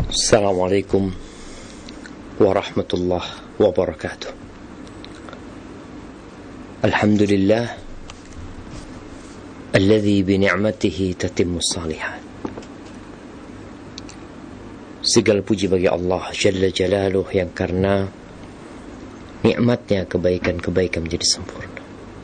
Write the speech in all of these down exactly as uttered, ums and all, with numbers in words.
Assalamualaikum warahmatullahi wabarakatuh. Alhamdulillah alladzi bi ni'matihi tatimmus shalihat. Segala puji bagi Allah Jalla Jalaluh yang karena nikmatnya kebaikan-kebaikan menjadi sempurna,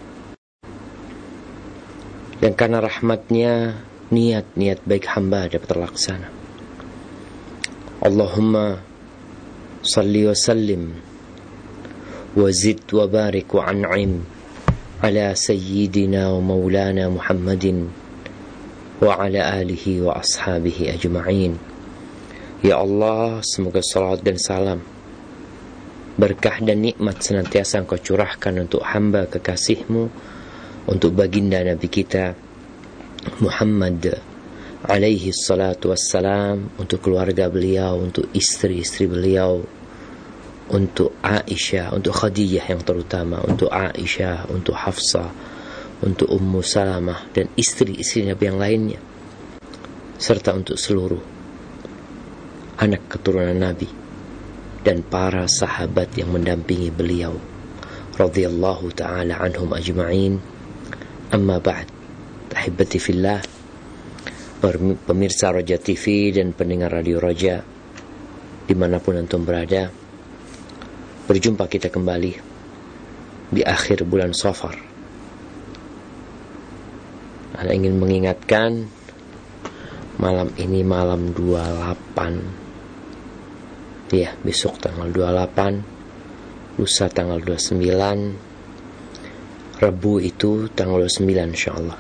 yang karena rahmatnya niat-niat baik hamba dapat terlaksana. Allahumma salli wa sallim wa zid wa barik wa an'im ala sayyidina wa maulana Muhammadin wa ala alihi wa ashabihi ajma'in. Ya Allah, semoga salawat dan salam, berkah dan nikmat senantiasa Engkau curahkan untuk hamba kekasih-Mu, untuk baginda Nabi kita Muhammad alaihi salatu wassalam, untuk keluarga beliau, untuk istri-istri beliau, untuk Aisyah, untuk Khadijah yang terutama, untuk Aisyah, untuk Hafsah, untuk Ummu Salamah dan istri-istri Nabi yang lainnya, serta untuk seluruh anak keturunan Nabi dan para sahabat yang mendampingi beliau radhiyallahu ta'ala anhum ajma'in. Amma ba'd, ahibati fillah, pemirsa Roja T V dan pendengar Radio Roja dimanapun antum berada, berjumpa kita kembali di akhir bulan Safar. Saya ingin mengingatkan, malam ini malam dua puluh delapan, ya, besok tanggal dua puluh delapan, lusa tanggal dua puluh sembilan, Rabu itu tanggal dua puluh sembilan insyaallah,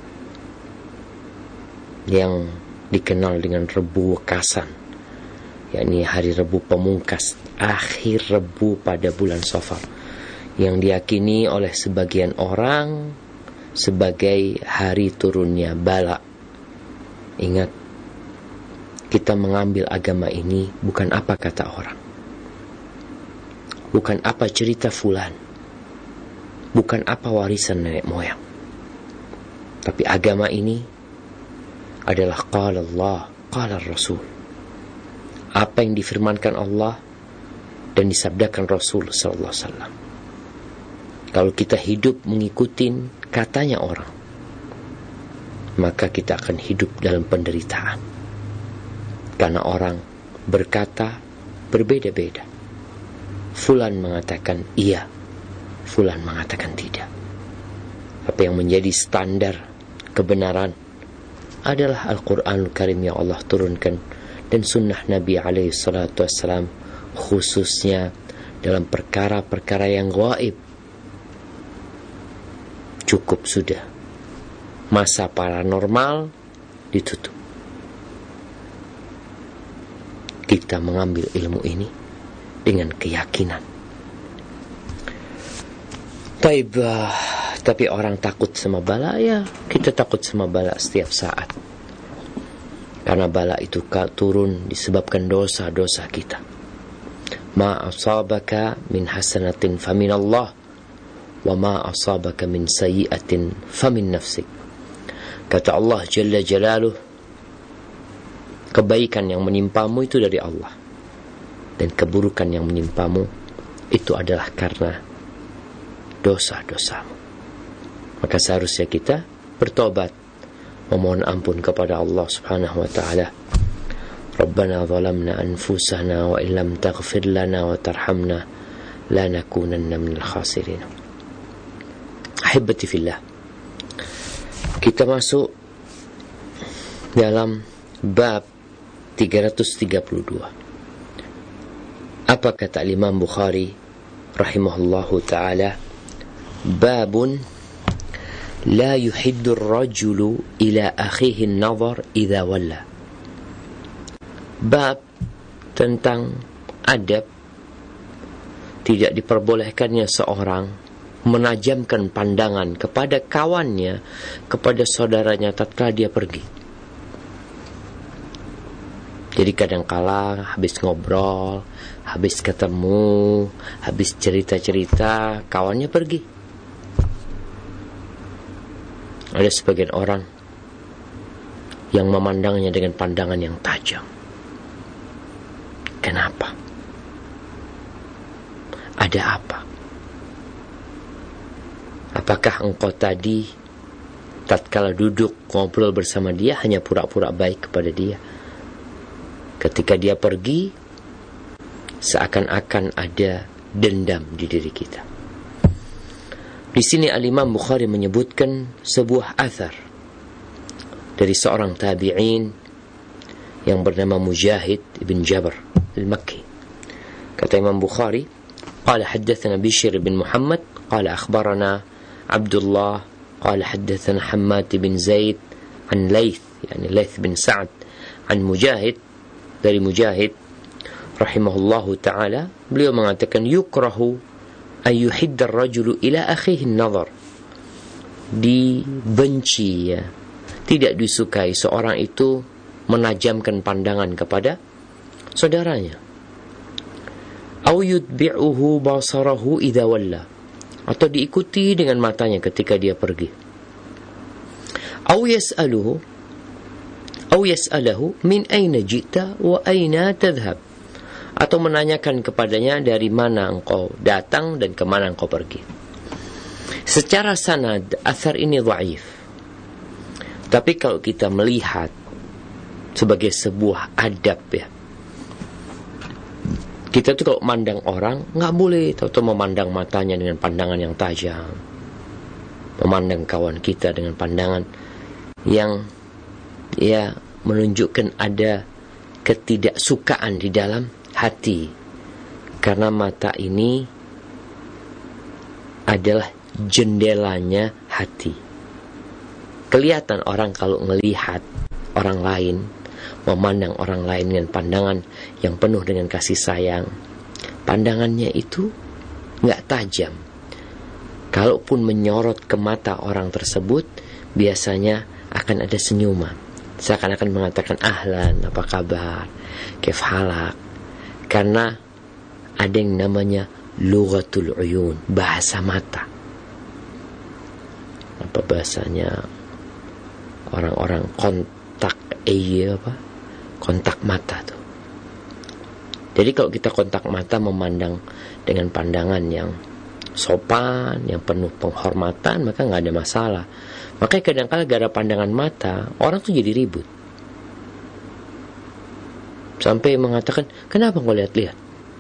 yang dikenal dengan Rebu Wekasan, yakni hari Rebu pemungkas, akhir Rebu pada bulan Safar, yang diyakini oleh sebagian orang sebagai hari turunnya bala. Ingat, kita mengambil agama ini bukan apa kata orang, bukan apa cerita fulan, bukan apa warisan nenek moyang, tapi agama ini adalah qala Allah, qala Rasul, apa yang difirmankan Allah dan disabdakan Rasul sallallahu alaihi wasallam. Kalau kita hidup mengikuti katanya orang, maka kita akan hidup dalam penderitaan, karena orang berkata berbeda-beda. Fulan mengatakan iya, fulan mengatakan tidak. Apa yang menjadi standar kebenaran adalah Al-Quranul Karim yang Allah turunkan dan sunnah Nabi alaihi salatu wassalam, khususnya dalam perkara-perkara yang gaib. Cukup sudah, masa paranormal ditutup. Kita mengambil ilmu ini dengan keyakinan. Taib, tapi orang takut sama bala, ya kita takut sama bala setiap saat, karena bala itu turun disebabkan dosa-dosa kita. Ma asabaka min hasanatin famin Allah, wa ma asabaka min sayyi'atin famin nafsik. Kata Allah Jalla Jalaluh, kebaikan yang menimpamu itu dari Allah, dan keburukan yang menimpamu itu adalah karena dosa-dosamu. Maka seharusnya kita bertobat, memohon ampun kepada Allah Subhanahu wa taala. Rabbana zalamna anfusana wa illam taghfir lana wa tarhamna lanakunanna minal khasirin. Ahibati fillah, kita masuk dalam bab tiga ratus tiga puluh dua. Apa kata Imam Bukhari rahimahullahu taala? Babun la yuhiddu ar-rajulu ila akhihi an-nazar idza walla. Bab tentang adab tidak diperbolehkannya seorang menajamkan pandangan kepada kawannya, kepada saudaranya tatkala dia pergi. Jadi kadangkala habis ngobrol, habis ketemu, habis cerita-cerita, kawannya pergi. Ada sebagian orang yang memandangnya dengan pandangan yang tajam. Kenapa? Ada apa? Apakah engkau tadi tatkala duduk ngobrol bersama dia hanya pura-pura baik kepada dia? Ketika dia pergi, seakan-akan ada dendam di diri kita. Di sini Al-Imam Bukhari menyebutkan sebuah athar dari seorang tabi'in yang bernama Mujahid ibn Jabr al-Makki. Kata Imam Bukhari, qala haddathana Bishr bin Muhammad qala akhbarana Abdullah qala haddathana Hammad bin Zaid an Layth, yani Layth bin Sa'd, an Mujahid, dari Mujahid rahimahullahu ta'ala, beliau mengatakan yukrahu ayyuhiddar rajulu ila akhihi an-nazar, dibenci, ya, tidak disukai seorang itu menajamkan pandangan kepada saudaranya. Au yudbi'uhu basarahu idza walla, atau diikuti dengan matanya ketika dia pergi. Au yas'aluhu au yas'alahu min aina ji'ta wa aina tadhhab, atau menanyakan kepadanya dari mana engkau datang dan kemana engkau pergi. Secara sanad athar ini dhaif, tapi kalau kita melihat sebagai sebuah adab, ya, kita tuh kalau memandang orang nggak boleh tahu-tahu memandang matanya dengan pandangan yang tajam, memandang kawan kita dengan pandangan yang ya menunjukkan ada ketidaksukaan di dalam hati, karena mata ini adalah jendelanya hati. Kelihatan orang kalau melihat orang lain, memandang orang lain dengan pandangan yang penuh dengan kasih sayang, pandangannya itu nggak tajam. Kalaupun menyorot ke mata orang tersebut, biasanya akan ada senyuman, seakan-akan mengatakan ahlan, apa kabar, kif halak, karena ada yang namanya lughatul uyun, bahasa mata. Apa bahasanya orang-orang kontak iya apa kontak mata tuh. Jadi kalau kita kontak mata memandang dengan pandangan yang sopan, yang penuh penghormatan, maka nggak ada masalah. Makanya kadang-kadang gara pandangan mata orang tuh jadi ribut, sampai mengatakan kenapa kau lihat-lihat.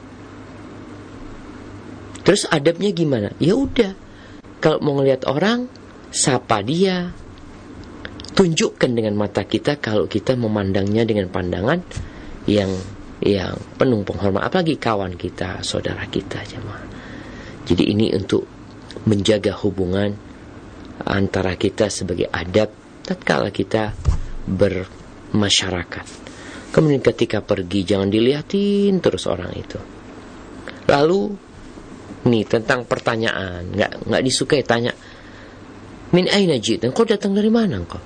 Terus adabnya gimana? Ya udah, kalau mau ngelihat orang, sapa dia, tunjukkan dengan mata kita kalau kita memandangnya dengan pandangan yang yang penuh penghormatan, apalagi kawan kita, saudara kita, jemaah. Jadi ini untuk menjaga hubungan antara kita sebagai adab tatkala kita bermasyarakat. Kemudian ketika pergi jangan dilihatin terus orang itu. Lalu nih tentang pertanyaan, nggak nggak disukai tanya, min aina ji'ta, kau datang dari mana engkau?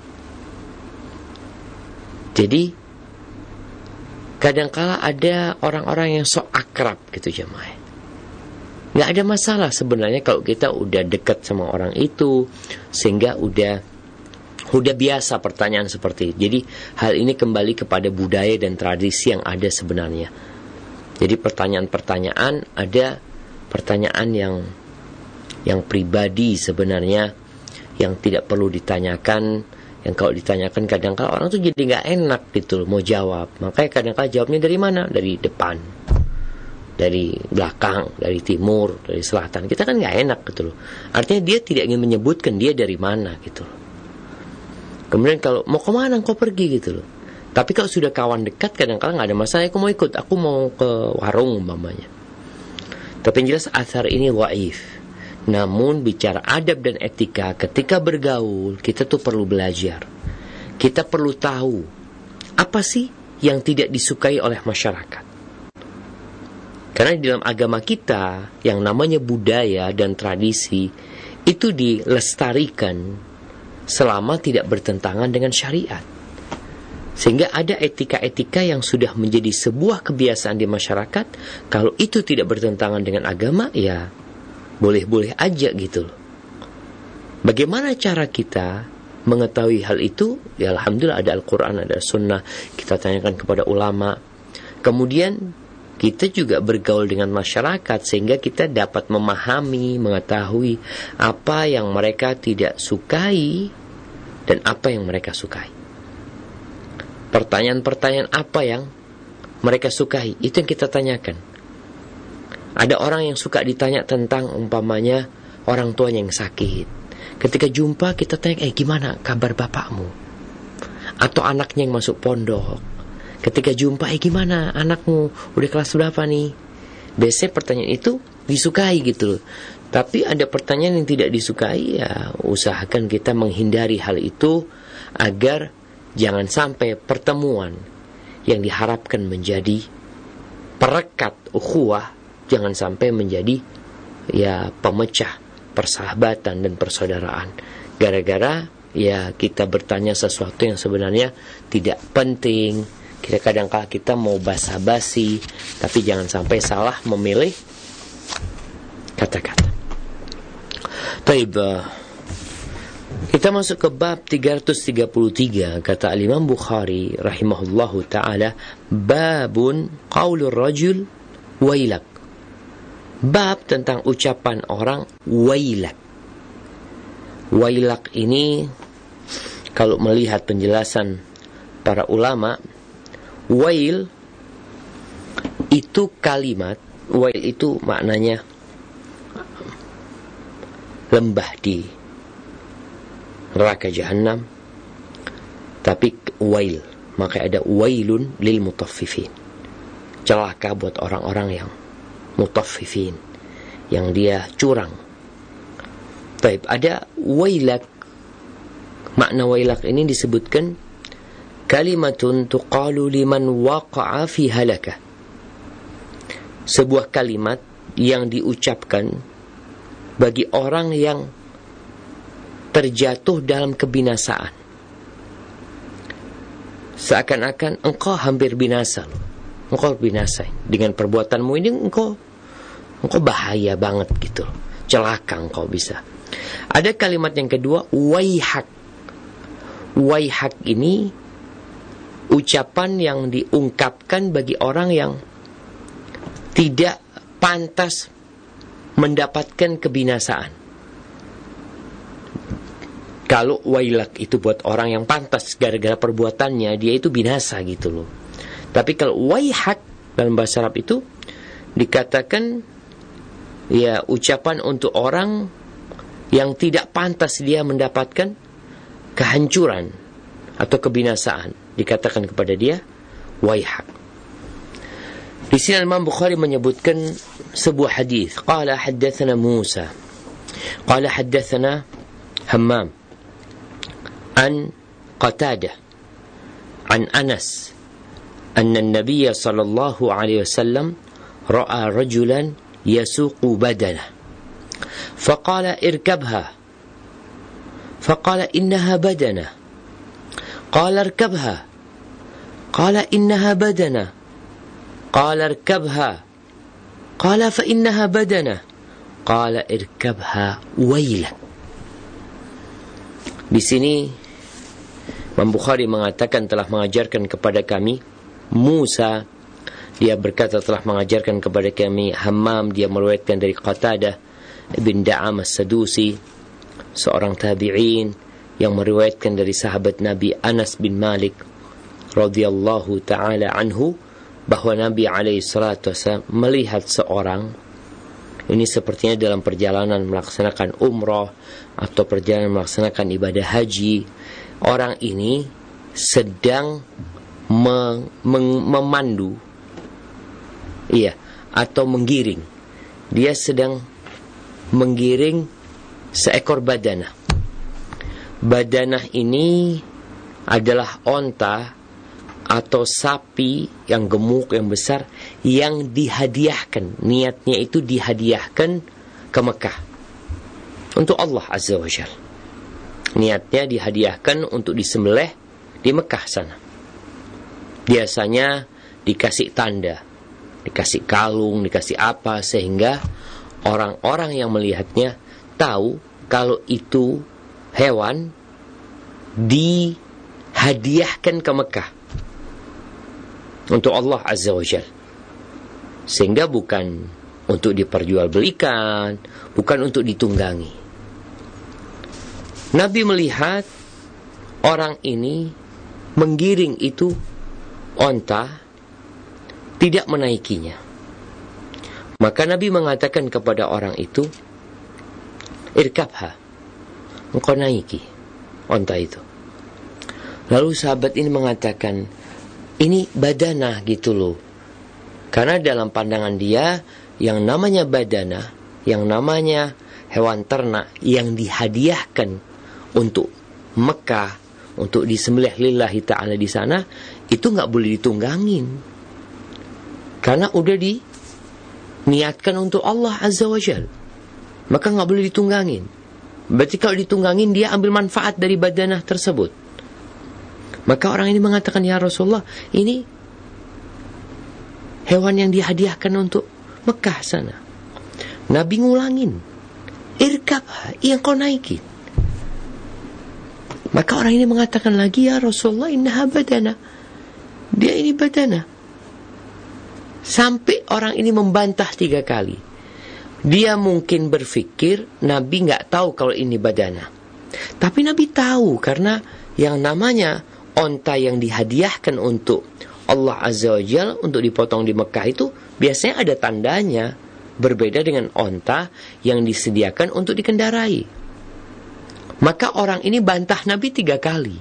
Jadi kadangkala ada orang-orang yang sok akrab gitu jemaah. Nggak ada masalah sebenarnya kalau kita udah dekat sama orang itu, sehingga udah udah biasa pertanyaan seperti itu. Jadi hal ini kembali kepada budaya dan tradisi yang ada sebenarnya. Jadi pertanyaan-pertanyaan, ada pertanyaan yang yang pribadi sebenarnya, yang tidak perlu ditanyakan, yang kalau ditanyakan kadang-kala orang tuh jadi nggak enak gitu loh, mau jawab. Makanya kadang-kala jawabnya dari mana? Dari depan, dari belakang, dari timur, dari selatan. Kita kan nggak enak gitu loh. Artinya dia tidak ingin menyebutkan dia dari mana gitu loh. Kemudian kalau mau kemana kau pergi gitu loh. Tapi kalau sudah kawan dekat kadang-kadang nggak ada masalah, aku mau ikut, aku mau ke warung umpamanya. Tapi yang jelas athar ini dhaif. Namun bicara adab dan etika ketika bergaul, kita tuh perlu belajar. Kita perlu tahu apa sih yang tidak disukai oleh masyarakat. Karena di dalam agama kita yang namanya budaya dan tradisi itu dilestarikan selama tidak bertentangan dengan syariat. Sehingga ada etika-etika yang sudah menjadi sebuah kebiasaan di masyarakat. Kalau itu tidak bertentangan dengan agama, ya boleh-boleh aja gitu loh. Bagaimana cara kita mengetahui hal itu? Ya alhamdulillah ada Al-Quran, ada Sunnah. Kita tanyakan kepada ulama. Kemudian kita juga bergaul dengan masyarakat sehingga kita dapat memahami, mengetahui apa yang mereka tidak sukai dan apa yang mereka sukai. Pertanyaan-pertanyaan apa yang mereka sukai, itu yang kita tanyakan. Ada orang yang suka ditanya tentang umpamanya orang tuanya yang sakit. Ketika jumpa kita tanya, eh gimana kabar bapakmu? Atau anaknya yang masuk pondok. Ketika jumpa, eh gimana anakmu? Udah kelas berapa nih? Biasanya pertanyaan itu disukai gitu loh. Tapi ada pertanyaan yang tidak disukai, ya usahakan kita menghindari hal itu agar jangan sampai pertemuan yang diharapkan menjadi perekat ukhuwah jangan sampai menjadi ya pemecah persahabatan dan persaudaraan. Gara-gara ya kita bertanya sesuatu yang sebenarnya tidak penting. Kita kadang-kala kita mau basa-basi, tapi jangan sampai salah memilih kata-kata. Taib, kita masuk ke bab tiga ratus tiga puluh tiga. Kata Imam Bukhari rahimahullahu ta'ala, babun qaulur rajul wailak. Bab tentang ucapan orang wailak. Wailak ini kalau melihat penjelasan para ulama, wail itu kalimat, wail itu maknanya lembah di neraka jahanam. Tapi wail, maka ada wailun lil mutaffifin. Celaka buat orang-orang yang mutaffifin, yang dia curang. Baik, ada wailak. Makna wailak ini disebutkan kalimatun tuqalu liman waqa'a fi halakah. Sebuah kalimat yang diucapkan bagi orang yang terjatuh dalam kebinasaan. Seakan-akan engkau hampir binasa. Engkau binasa dengan perbuatanmu ini, engkau engkau bahaya banget gitu. Celaka engkau bisa. Ada kalimat yang kedua, waihak. Waihak ini ucapan yang diungkapkan bagi orang yang tidak pantas mendapatkan kebinasaan. Kalau wailak itu buat orang yang pantas gara-gara perbuatannya, dia itu binasa gitu loh. Tapi kalau waihak dalam bahasa Arab itu dikatakan ya ucapan untuk orang yang tidak pantas dia mendapatkan kehancuran atau kebinasaan. Dikatakan kepada dia waihak. Di sini Imam Bukhari menyebutkan sebuah hadis. Qala haddatsana Musa. Qala haddatsana Hammam an Qatadah an Anas anna an-nabiy sallallahu alaihi wasallam ra'a rajulan yasuqu badanah faqala irkabha faqala innaha badanah qala irkabha qala innaha badanah qala irkabha qala fa innaha badanah qala irkabha wailak. Di sini Imam Bukhari mengatakan telah mengajarkan kepada kami Musa, dia berkata telah mengajarkan kepada kami Hammam, dia meriwayatkan dari Qatadah bin Da'am as-Sadusi, seorang tabi'in yang meriwayatkan dari sahabat Nabi Anas bin Malik radhiyallahu ta'ala anhu, bahwa Nabi alaihi salatu wasallam melihat seorang, ini sepertinya dalam perjalanan melaksanakan umrah atau perjalanan melaksanakan ibadah haji. Orang ini sedang mem- mem- memandu iya, atau menggiring. Dia sedang menggiring seekor badanah. Badanah ini adalah onta atau sapi yang gemuk, yang besar, yang dihadiahkan. Niatnya itu dihadiahkan ke Mekah untuk Allah Azza wa Jalla. Niatnya dihadiahkan untuk disembelih di Mekah sana. Biasanya dikasih tanda, dikasih kalung, dikasih apa, sehingga orang-orang yang melihatnya tahu kalau itu hewan dihadiahkan ke Mekah untuk Allah Azza wa Jalla. Sehingga bukan untuk diperjualbelikan, bukan untuk ditunggangi. Nabi melihat orang ini menggiring itu onta, tidak menaikinya. Maka Nabi mengatakan kepada orang itu, irkabha, engkau naiki onta itu. Lalu sahabat ini mengatakan, ini badanah gitu loh. Karena dalam pandangan dia, yang namanya badanah, yang namanya hewan ternak yang dihadiahkan untuk Mekah, untuk disembelih lillahi ta'ala di sana, itu gak boleh ditunggangin. Karena udah diniatkan untuk Allah Azza wa Jal. Maka gak boleh ditunggangin. Berarti kalau ditunggangin, dia ambil manfaat dari badanah tersebut. Maka orang ini mengatakan, ya Rasulullah, ini hewan yang dihadiahkan untuk Mekah sana. Nabi ngulangin, irkab, yang kau naikin. Maka orang ini mengatakan lagi, ya Rasulullah, innaha badana. Dia ini badana. Sampai orang ini membantah tiga kali. Dia mungkin berpikir Nabi gak tahu kalau ini badana. Tapi Nabi tahu, karena yang namanya onta yang dihadiahkan untuk Allah Azza wa Jalla untuk dipotong di Mekah itu biasanya ada tandanya, berbeda dengan onta yang disediakan untuk dikendarai. Maka orang ini bantah Nabi tiga kali.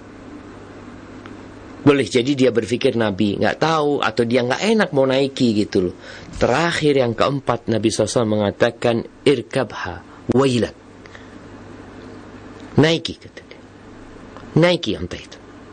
Boleh jadi dia berpikir Nabi gak tahu, atau dia gak enak mau naiki gitu loh. Terakhir yang keempat, Nabi shallallahu alaihi wasallam mengatakan, irkabha wailak, naiki, kata dia. Naiki onta itu,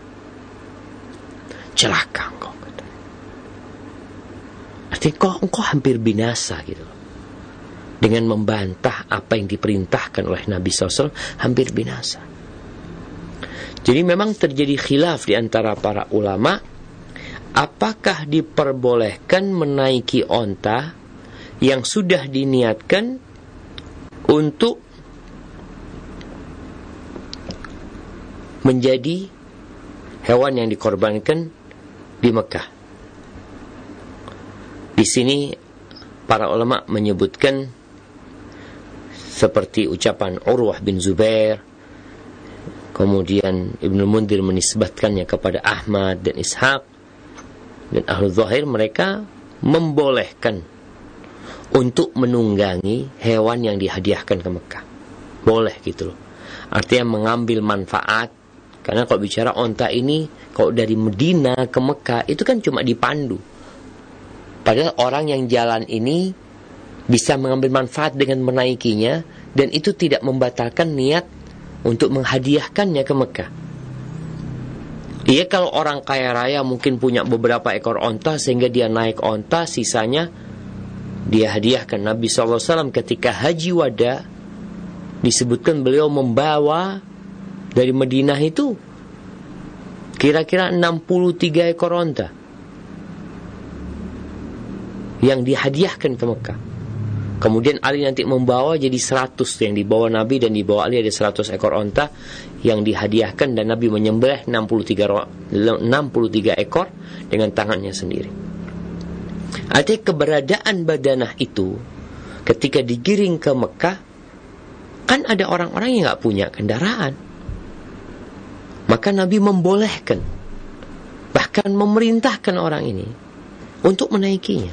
celaka engkau, kata. Artinya engkau, engkau hampir binasa gitu loh. Dengan membantah apa yang diperintahkan oleh Nabi shallallahu alaihi wasallam, hampir binasa. Jadi memang terjadi khilaf di antara para ulama, apakah diperbolehkan menaiki onta yang sudah diniatkan untuk menjadi hewan yang dikorbankan di Mekah. Di sini para ulama menyebutkan seperti ucapan Urwah bin Zubair, kemudian Ibnu Mundir menisbatkannya kepada Ahmad dan Ishaq, dan Ahlul Zahir mereka membolehkan untuk menunggangi hewan yang dihadiahkan ke Mekah. Boleh gitu loh. Artinya mengambil manfaat. Karena kalau bicara onta ini, kalau dari Medina ke Mekah itu kan cuma dipandu. Padahal orang yang jalan ini bisa mengambil manfaat dengan menaikinya, dan itu tidak membatalkan niat untuk menghadiahkannya ke Mekah. Iya, kalau orang kaya raya mungkin punya beberapa ekor onta sehingga dia naik onta, sisanya dia hadiahkan. Nabi shallallahu alaihi wasallam ketika haji wada disebutkan beliau membawa dari Madinah itu kira-kira enam puluh tiga ekor onta yang dihadiahkan ke Mekah. Kemudian Ali nanti membawa jadi seratus yang dibawa Nabi, dan dibawa Ali ada seratus ekor onta yang dihadiahkan, dan Nabi menyembelih enam puluh tiga ekor dengan tangannya sendiri. Artinya keberadaan badanah itu ketika digiring ke Mekah, kan ada orang-orang yang gak punya kendaraan. Maka Nabi membolehkan, bahkan memerintahkan orang ini untuk menaikinya.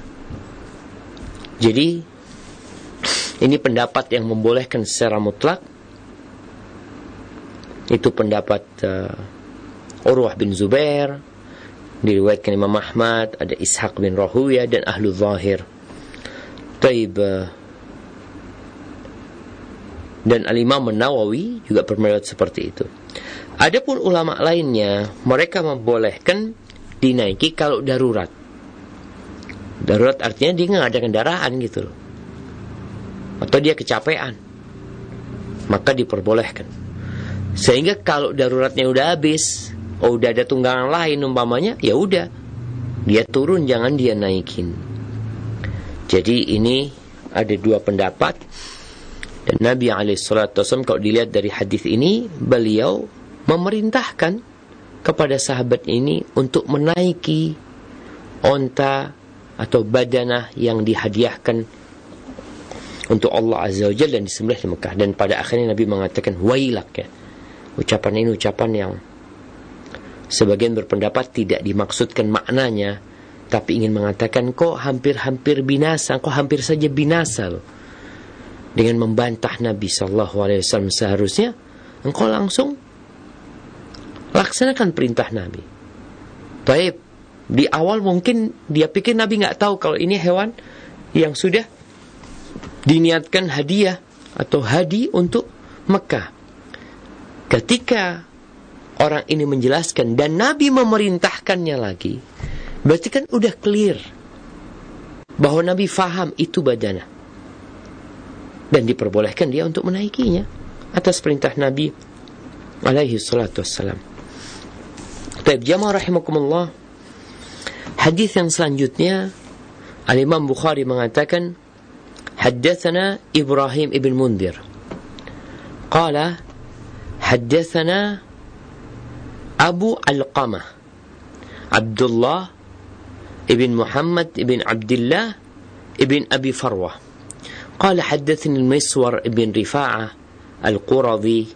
Jadi ini pendapat yang membolehkan secara mutlak. Itu pendapat uh, Urwah bin Zubair, diriwayatkan Imam Ahmad, ada Ishaq bin Rahuya dan Ahlul Zahir. Taib uh, dan Al-Imam An-Nawawi juga berpendapat seperti itu. Adapun ulama lainnya, mereka membolehkan dinaiki kalau darurat. Darurat artinya dia nggak ada kendaraan gitu loh, atau dia kecapean, maka diperbolehkan. Sehingga kalau daruratnya udah habis, oh udah ada tunggangan lain umpamanya, ya udah dia turun, jangan dia naikin. Jadi ini ada dua pendapat, dan Nabi alaihi salatu wasallam kalau dilihat dari hadis ini, beliau memerintahkan kepada sahabat ini untuk menaiki onta atau badanah yang dihadiahkan untuk Allah Azza wa Jalla dan disembelih di Mekah. Dan pada akhirnya Nabi mengatakan wailak, ya. Ucapan ini ucapan yang sebagian berpendapat tidak dimaksudkan maknanya, tapi ingin mengatakan kok hampir-hampir binasa, kok hampir saja binasa loh. Dengan membantah Nabi sallallahu alaihi wasallam, seharusnya engkau langsung laksanakan perintah Nabi. Baik, di awal mungkin dia pikir Nabi nggak tahu kalau ini hewan yang sudah diniatkan hadiah atau hadi untuk Mekah. Ketika orang ini menjelaskan dan Nabi memerintahkannya lagi, berarti kan udah clear bahwa Nabi faham itu badanah dan diperbolehkan dia untuk menaikinya atas perintah Nabi alaihi salatu wassalam. Baik, jamaah rahimakumullah, hadis yang selanjutnya Al-Imam Bukhari mengatakan haddatsana Ibrahim ibn Mundhir qala haddatsana Abu Alqamah Abdullah ibn Muhammad ibn Abdullah ibn Abi Farwah qala haddatsani al-Miswar ibn Rifa'ah al-Quradhi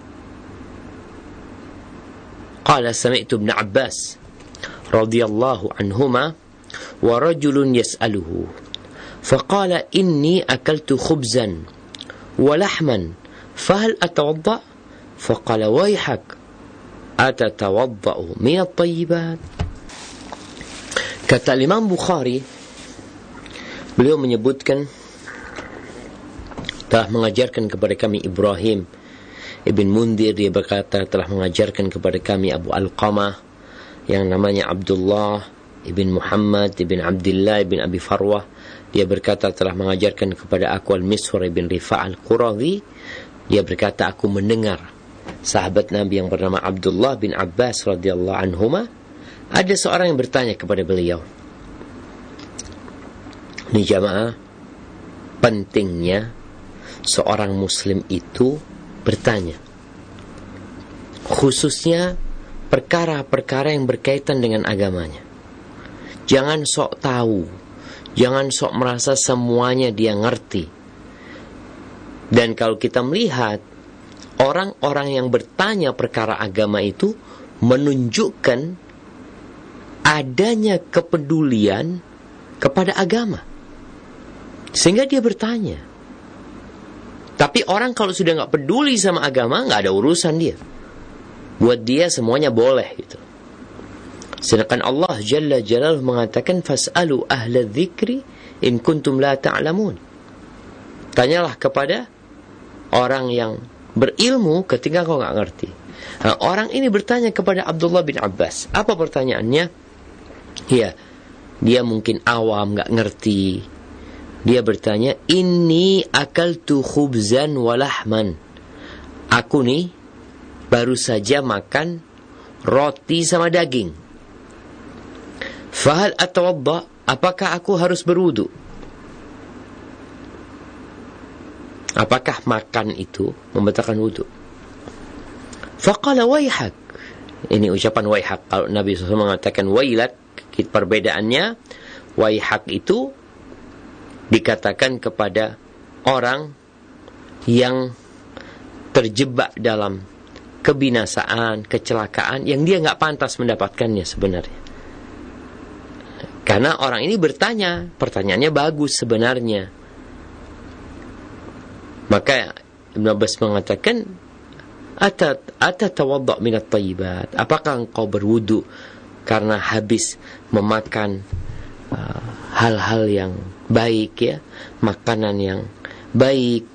qala sami'tu ibn Abbas radhiyallahu anhuma wa rajulun yas'aluhu faqala inni akaltu khubzan wa lahman fahal atawadda faqala wayhak atatawadda'u min at-tayyibat. Kata Imam Bukhari, beliau menyebutkan telah mengajarkan kepada kami Ibrahim ibn Mundhir, dia berkata telah mengajarkan kepada kami Abu Alqamah yang namanya Abdullah ibn Muhammad ibn Abdullah ibn Abi Farwah, dia berkata telah mengajarkan kepada aku Al-Miswar ibn Rifa'ah al-Quradhi, dia berkata aku mendengar sahabat Nabi yang bernama Abdullah bin Abbas radhiyallahu anhuma, ada seorang yang bertanya kepada beliau. Ini jamaah, pentingnya seorang muslim itu bertanya, khususnya perkara-perkara yang berkaitan dengan agamanya. Jangan sok tahu, jangan sok merasa semuanya dia ngerti. Dan kalau kita melihat orang-orang yang bertanya perkara agama itu menunjukkan adanya kepedulian kepada agama, sehingga dia bertanya. Tapi orang kalau sudah nggak peduli sama agama, nggak ada urusan dia. Buat dia semuanya boleh gitu. Sedangkan Allah Jalla Jalaluhu mengatakan fas'alu ahla dzikri in kuntum la ta'lamun. Tanyalah kepada orang yang berilmu ketika kau nggak ngerti. Nah, orang ini bertanya kepada Abdullah bin Abbas. Apa pertanyaannya? Ya, dia mungkin awam, nggak ngerti. Dia bertanya, inni akaltu khubzan walahman. Aku nih baru saja makan roti sama daging. Fahal atawadda, apakah aku harus berwudu? Apakah makan itu membatalkan wudu? Faqala wayhak. Ini ucapan wayhak. Kalau Nabi shallallahu alaihi wasallam mengatakan wailak, perbedaannya wayhak itu dikatakan kepada orang yang terjebak dalam kebinasaan, kecelakaan yang dia nggak pantas mendapatkannya sebenarnya. Karena orang ini bertanya, pertanyaannya bagus sebenarnya. Maka Ibn Abbas mengatakan, atatawadda' minat tayyibat. Apakah engkau berwudu karena habis memakan uh, hal-hal yang baik, ya, makanan yang baik?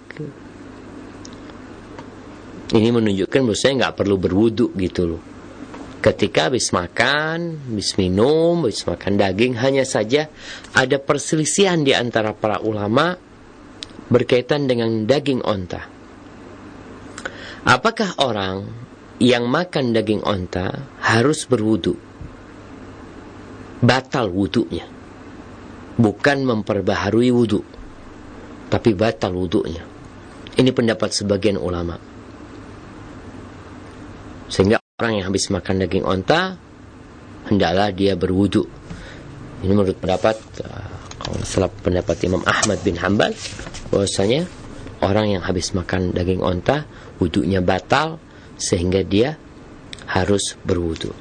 Ini menunjukkan bahwa saya nggak perlu berwudu gitu loh. Ketika habis makan, habis minum, habis makan daging, hanya saja ada perselisihan di antara para ulama berkaitan dengan daging onta. Apakah orang yang makan daging onta harus berwudu? Batal wudunya. Bukan memperbaharui wudu, tapi batal wudunya. Ini pendapat sebagian ulama. Sehingga orang yang habis makan daging onta hendaklah dia berwudu. Ini menurut pendapat uh, kalau salah pendapat Imam Ahmad bin Hanbal, bahwasanya orang yang habis makan daging onta wudunya batal sehingga dia harus berwudu.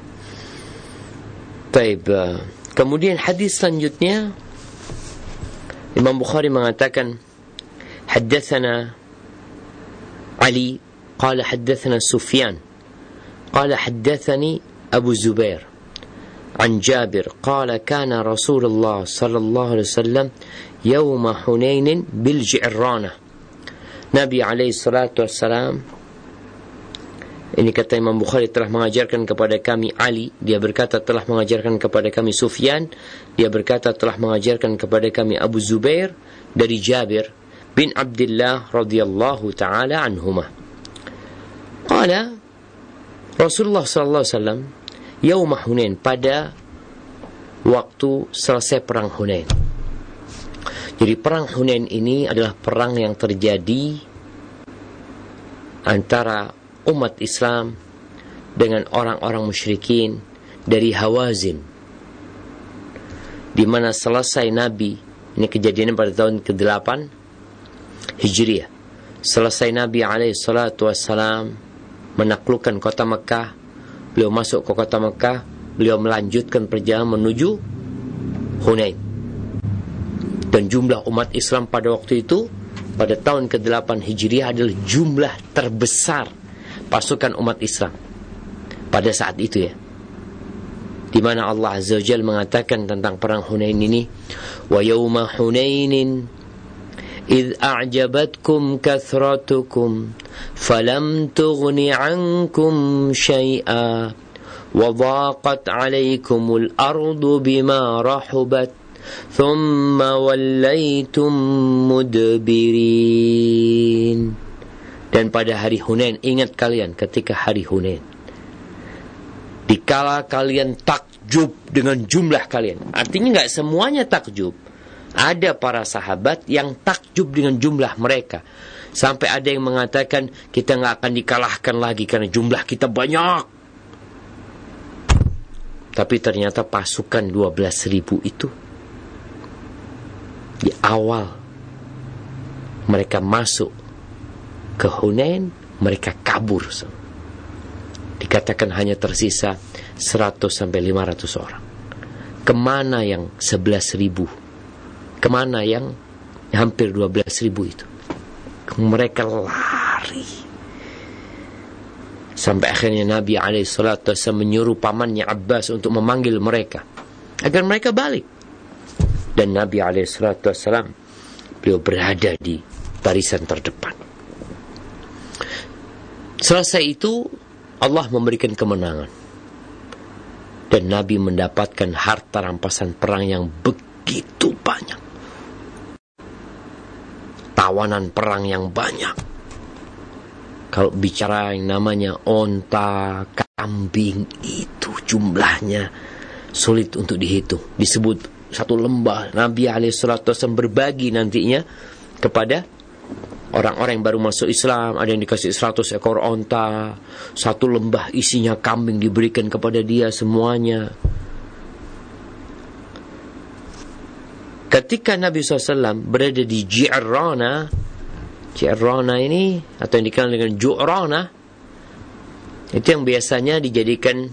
Baik, uh, kemudian hadis selanjutnya Imam Bukhari mengatakan haddatsana Ali qala haddatsana Sufyan qala haddatsani Abu Zubair an Jabir qala kana Rasulullah sallallahu alaihi wasallam يوم حنين بالجعرانة. Nabi alaihi salatu wassalam, ini kata Imam Bukhari, telah mengajarkan kepada kami Ali, dia berkata telah mengajarkan kepada kami Sufyan, dia berkata telah mengajarkan kepada kami Abu Zubair dari Jabir bin Abdullah radhiyallahu taala anhuma. Qala Rasulullah sallallahu alaihi wasallam yaum Hunain, pada waktu selesai perang Hunain. Jadi perang Hunain ini adalah perang yang terjadi antara umat Islam dengan orang-orang musyrikin dari Hawazin, di mana selesai Nabi, ini kejadiannya pada tahun kedelapan Hijriah, selesai Nabi alaihi salatu wassalam menaklukkan kota Mekah, beliau masuk ke kota Mekah, beliau melanjutkan perjalanan menuju Hunain. Dan jumlah umat Islam pada waktu itu, pada tahun kedelapan Hijriah, adalah jumlah terbesar pasukan umat Islam pada saat itu, ya. Di mana Allah Azza wa Jalla mengatakan tentang perang Hunain ini, wa yawma Hunainin idh a'jabatkum kathratukum falam tughni 'ankum syai'a wa dhaqat 'alaykumul ardu bima rahubat thumma wallaytum mudbirin. Dan pada hari Hunain, ingat kalian ketika hari Hunain, dikala kalian takjub dengan jumlah kalian. Artinya nggak semuanya takjub. Ada para sahabat yang takjub dengan jumlah mereka, sampai ada yang mengatakan kita nggak akan dikalahkan lagi karena jumlah kita banyak. Tapi ternyata pasukan dua belas ribu itu, di awal mereka masuk ke Hunain, mereka kabur. Dikatakan hanya tersisa seratus sampai lima ratus orang. Kemana yang sebelas ribu? Kemana yang hampir dua belas ribu itu? Mereka lari. Sampai akhirnya Nabi alaihi salatu wasallam menyuruh pamannya Abbas untuk memanggil mereka agar mereka balik. Dan Nabi alaihi salatu wasallam, beliau berada di barisan terdepan. Selesai itu Allah memberikan kemenangan, dan Nabi mendapatkan harta rampasan perang yang begitu banyak, tawanan perang yang banyak. Kalau bicara yang namanya onta, kambing, itu jumlahnya sulit untuk dihitung. Disebut satu lembah. Nabi alaihi salatu wasallam berbagi nantinya kepada orang-orang yang baru masuk Islam. Ada yang dikasih seratus ekor onta, satu lembah isinya kambing diberikan kepada dia semuanya. Ketika Nabi shallallahu alaihi wasallam berada di Ji'rana, Ji'rana ini atau yang dikenal dengan Ju'rana, itu yang biasanya dijadikan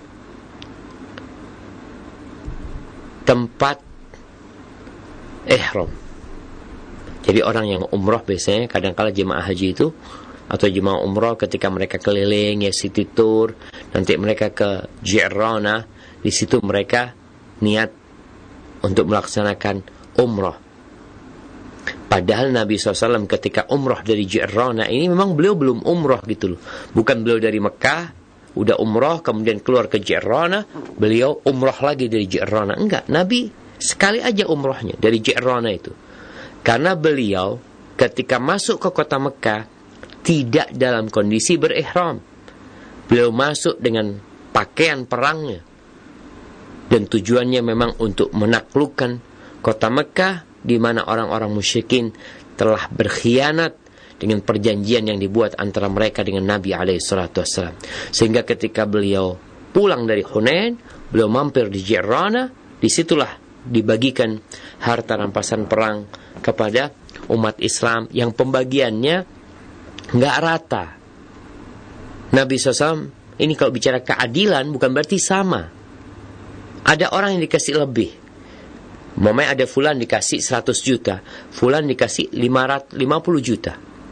tempat ihram. Jadi orang yang umroh biasanya, kadang-kala jemaah haji itu atau jemaah umroh, ketika mereka keliling ya city tour, nanti mereka ke Ji'rana, di situ mereka niat untuk melaksanakan umroh. Padahal Nabi shallallahu alaihi wasallam ketika umroh dari Ji'rana ini, memang beliau belum umroh gitu loh. Bukan beliau dari Mekah udah umroh kemudian keluar ke Ji'rana, beliau umroh lagi dari Ji'rana. Enggak, Nabi sekali aja umrohnya dari Ji'rana itu. Karena beliau ketika masuk ke kota Mekah tidak dalam kondisi berihram. Beliau masuk dengan pakaian perangnya, dan tujuannya memang untuk menaklukkan kota Mekah, di mana orang-orang musyrikin telah berkhianat dengan perjanjian yang dibuat antara mereka dengan Nabi alaihi salatu wassalam. Sehingga ketika beliau pulang dari Hunain, beliau mampir di Ji'rana. Disitulah dibagikan harta rampasan perang kepada umat Islam yang pembagiannya nggak rata. Nabi shallallahu alaihi wasallam ini kalau bicara keadilan bukan berarti sama. Ada orang yang dikasih lebih. Momennya ada fulan dikasih seratus juta, fulan dikasih lima ratus lima puluh juta.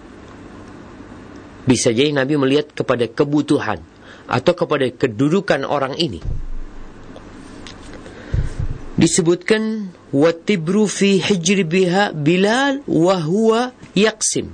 Bisa jadi Nabi melihat kepada kebutuhan atau kepada kedudukan orang ini. Disebutkan watibru fi hijri biha Bilal wa huwa yaqsim.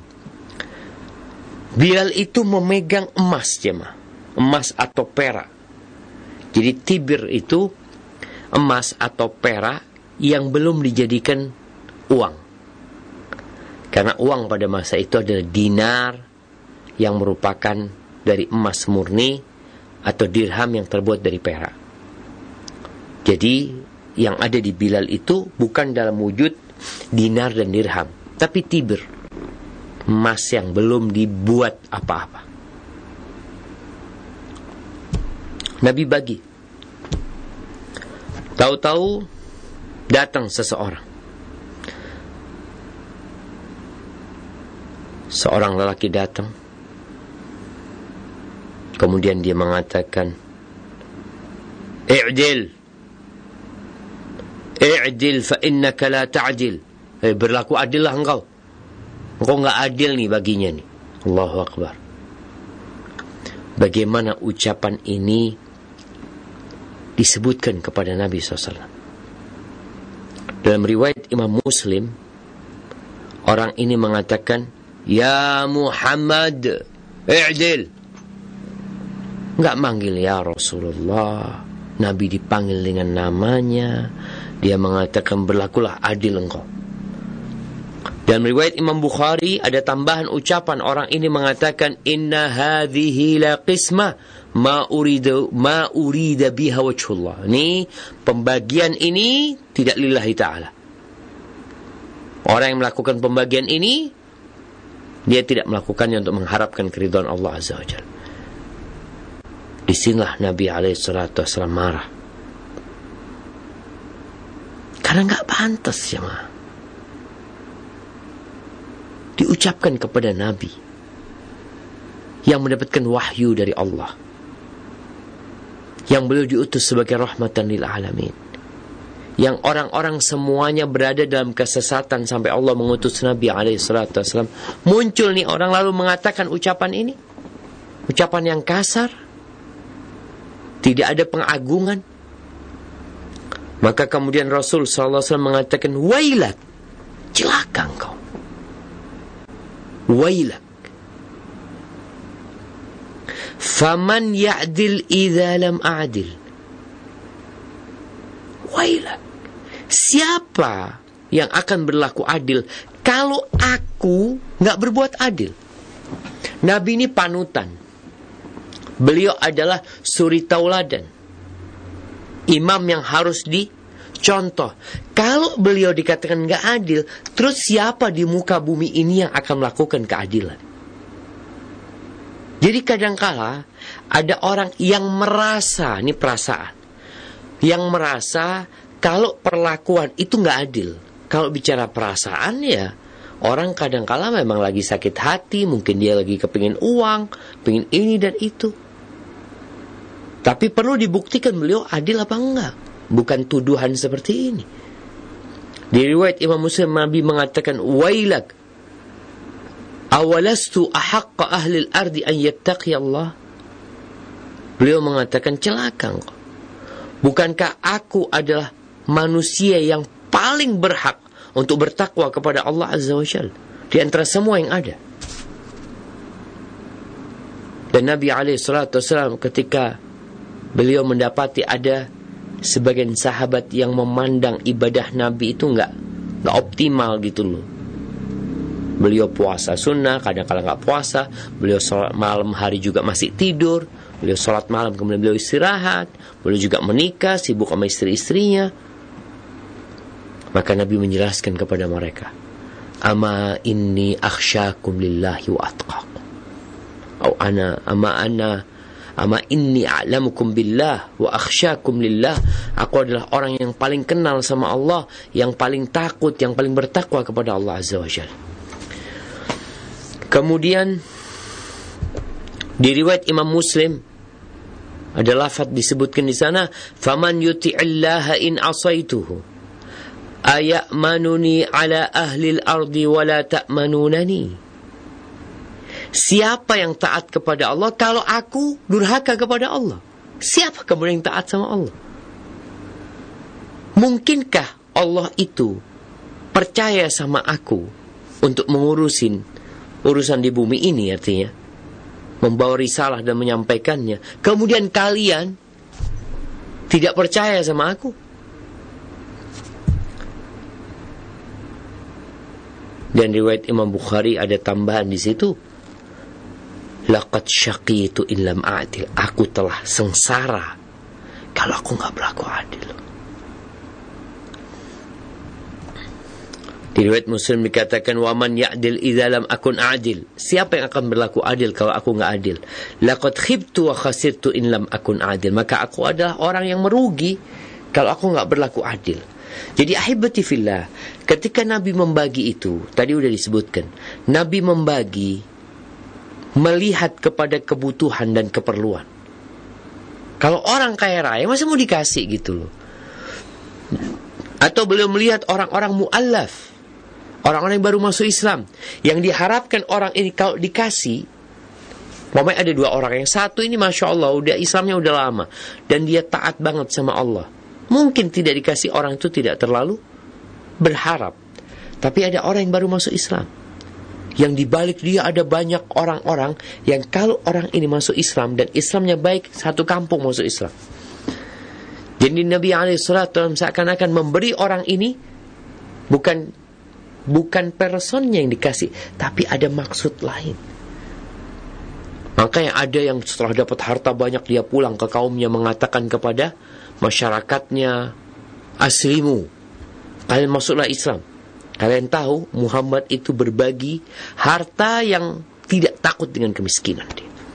Bilal itu memegang emas, jemaah. Emas atau perak. Jadi tibir itu emas atau perak yang belum dijadikan uang. Karena uang pada masa itu adalah dinar yang merupakan dari emas murni atau dirham yang terbuat dari perak. Jadi yang ada di Bilal itu bukan dalam wujud dinar dan dirham, tapi tibir, emas yang belum dibuat apa-apa. Nabi bagi. Tahu-tahu datang seseorang. Seorang lelaki datang. Kemudian dia mengatakan, "I'dil. I'dil fa innaka la ta'dil." Eh, berlaku adillah engkau. Engkau enggak adil nih baginya nih. Allahu Akbar. Bagaimana ucapan ini disebutkan kepada Nabi shallallahu alaihi wasallam. Dalam riwayat Imam Muslim, orang ini mengatakan, "Ya Muhammad, i'dil." Enggak manggil ya Rasulullah. Nabi dipanggil dengan namanya. Dia mengatakan, "Berlakulah adil engkau." Dalam riwayat Imam Bukhari ada tambahan ucapan, orang ini mengatakan, "Inna hadhihi la qismah ma urida ma urida biha wajhullah." Ini pembagian ini tidak lillahi ta'ala. Orang yang melakukan pembagian ini, dia tidak melakukannya untuk mengharapkan keridhaan Allah Azza wa Jalla. Disinilah Nabi alaihi salatu wasallam marah. Karena enggak pantas, jemaah, diucapkan kepada Nabi yang mendapatkan wahyu dari Allah, yang beliau diutus sebagai rahmatan lil alamin, yang orang-orang semuanya berada dalam kesesatan sampai Allah mengutus Nabi alaihi salatu wasallam. Muncul nih orang lalu mengatakan ucapan ini, ucapan yang kasar, tidak ada pengagungan. Maka kemudian Rasul sallallahu alaihi wasallam mengatakan, "Wailak, celaka engkau. Wailak. Faman ya'dil idza lam a'dil." Wailak. Siapa yang akan berlaku adil kalau aku enggak berbuat adil? Nabi ini panutan. Beliau adalah suri tauladan, imam yang harus dicontoh. Kalau beliau dikatakan gak adil, terus siapa di muka bumi ini yang akan melakukan keadilan? Jadi kadangkala ada orang yang merasa, ini perasaan, yang merasa kalau perlakuan itu gak adil. Kalau bicara perasaan ya, orang kadangkala memang lagi sakit hati, mungkin dia lagi kepingin uang, pengen ini dan itu. Tapi perlu dibuktikan beliau adil apa enggak. Bukan tuduhan seperti ini. Di riwayat Imam Muslim, Nabi mengatakan, "Wailak, awalastu ahaqqa ahli al-ardi an yattaqi Allah." Beliau mengatakan, celaka engkau. Bukankah aku adalah manusia yang paling berhak untuk bertakwa kepada Allah Azza wa Jalla di antara semua yang ada. Dan Nabi alaihi salatu wasallam ketika beliau mendapati ada sebagian sahabat yang memandang ibadah Nabi itu enggak enggak optimal gitu loh. Beliau puasa sunnah, kadang-kadang enggak puasa, beliau sholat malam hari juga masih tidur, beliau sholat malam kemudian beliau istirahat, beliau juga menikah, sibuk sama istri-istrinya. Maka Nabi menjelaskan kepada mereka, "Ama inni akhsyakum lillahi wa atqakum." Atau ana ama ana Ama inni a'lamukum billah wa akhsyakum lillah. Aku adalah orang yang paling kenal sama Allah, yang paling takut, yang paling bertakwa kepada Allah Azza wa Jalla. Kemudian di riwayat Imam Muslim ada lafaz disebutkan di sana, faman yuti'illaha in asaituhu aya'manuni ala ahli al-ardi wa la ta'manunani. Siapa yang taat kepada Allah kalau aku durhaka kepada Allah? Siapa kemudian yang taat sama Allah? Mungkinkah Allah itu percaya sama aku untuk mengurusin urusan di bumi ini, artinya membawa risalah dan menyampaikannya, kemudian kalian tidak percaya sama aku? Dan riwayat Imam Bukhari ada tambahan di situ, laqad syaqitu illam a'dil. Aku telah sengsara kalau aku enggak berlaku adil. Di riwayat Muslim dikatakan, wa man ya'dil idza lam akun a'dil. Siapa yang akan berlaku adil kalau aku enggak adil? Laqad khibtu wa khasirtu in lam akun adil. Maka aku adalah orang yang merugi kalau aku enggak berlaku adil. Jadi ahibati fillah, ketika Nabi membagi itu, tadi udah disebutkan, Nabi membagi melihat kepada kebutuhan dan keperluan. Kalau orang kaya raya, masa mau dikasih gitu loh? Atau beliau melihat orang-orang mu'allaf, orang-orang yang baru masuk Islam, yang diharapkan orang ini kalau dikasih, mamanya ada dua orang, yang satu ini Masya Allah, udah Islamnya udah lama, dan dia taat banget sama Allah. Mungkin tidak dikasih, orang itu tidak terlalu berharap. Tapi ada orang yang baru masuk Islam, yang dibalik dia ada banyak orang-orang yang kalau orang ini masuk Islam dan Islamnya baik, satu kampung masuk Islam. Jadi Nabi alaihi salatu wasallam seakan-akan memberi orang ini bukan bukan personnya yang dikasih, tapi ada maksud lain. Makanya ada yang setelah dapat harta banyak, dia pulang ke kaumnya mengatakan kepada masyarakatnya, aslimu, kalian masuklah Islam. Kalian tahu Muhammad itu berbagi harta yang tidak takut dengan kemiskinan.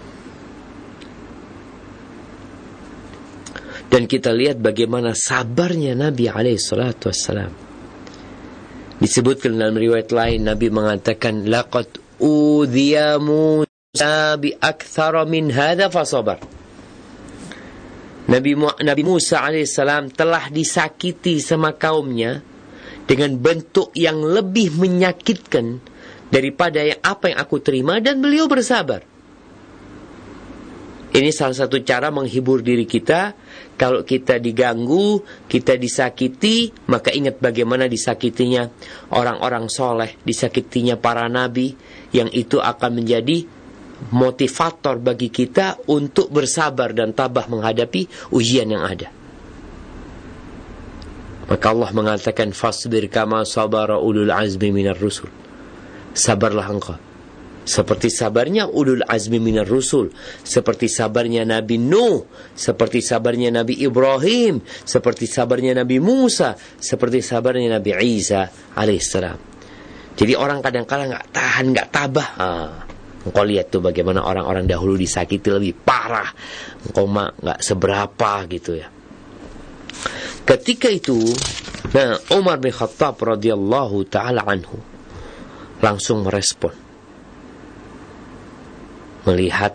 Dan kita lihat bagaimana sabarnya Nabi alaihi salatu wassalam. Disebutkan dalam riwayat lain, Nabi mengatakan, laqad udhiya Musa bi akthara min hadha fasabar. Nabi, Nabi Musa alaihissalam telah disakiti sama kaumnya dengan bentuk yang lebih menyakitkan daripada yang apa yang aku terima, dan beliau bersabar. Ini salah satu cara menghibur diri kita. Kalau kita diganggu, kita disakiti, maka ingat bagaimana disakitinya orang-orang soleh, disakitinya para nabi, yang itu akan menjadi motivator bagi kita untuk bersabar dan tabah menghadapi ujian yang ada. Maka Allah mengatakan, fasbir kama sabara ulul azmi minar rusul. Sabarlah engkau seperti sabarnya ulul azmi minar rusul, seperti sabarnya Nabi Nuh, seperti sabarnya Nabi Ibrahim, seperti sabarnya Nabi Musa, seperti sabarnya Nabi Isa alaihissalam. Jadi orang kadang-kadang nggak tahan, nggak tabah. Ah, engkau lihat tuh bagaimana orang-orang dahulu disakiti lebih parah, engkau mah nggak seberapa gitu ya. Ketika itu, nah Umar bin Khattab radhiyallahu taala anhu langsung merespon, melihat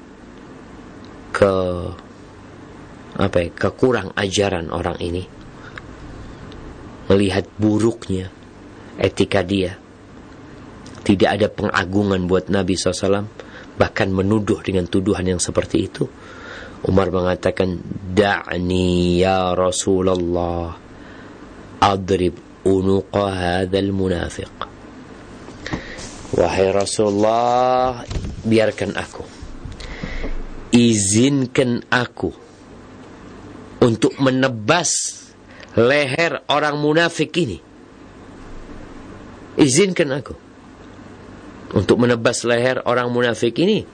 ke apa ya, kekurang ajaran orang ini, melihat buruknya etika dia, tidak ada pengagungan buat Nabi shallallahu alaihi wasallam, bahkan menuduh dengan tuduhan yang seperti itu. Umar mengatakan, da'ni ya Rasulullah adrib unuqa hadzal munafiq. Wahai Rasulullah, biarkan aku, izinkan aku untuk menebas leher orang munafik ini. Izinkan aku untuk menebas leher orang munafik ini.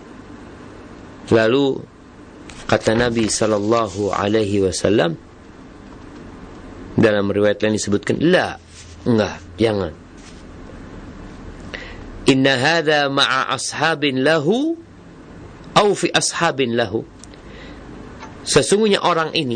Lalu kata Nabi sallallahu alaihi wasallam, dalam riwayat lain disebutkan, la, enggak, jangan. Inna hadha ma'a ashabin lahu au fi ashabin lahu, sesungguhnya orang ini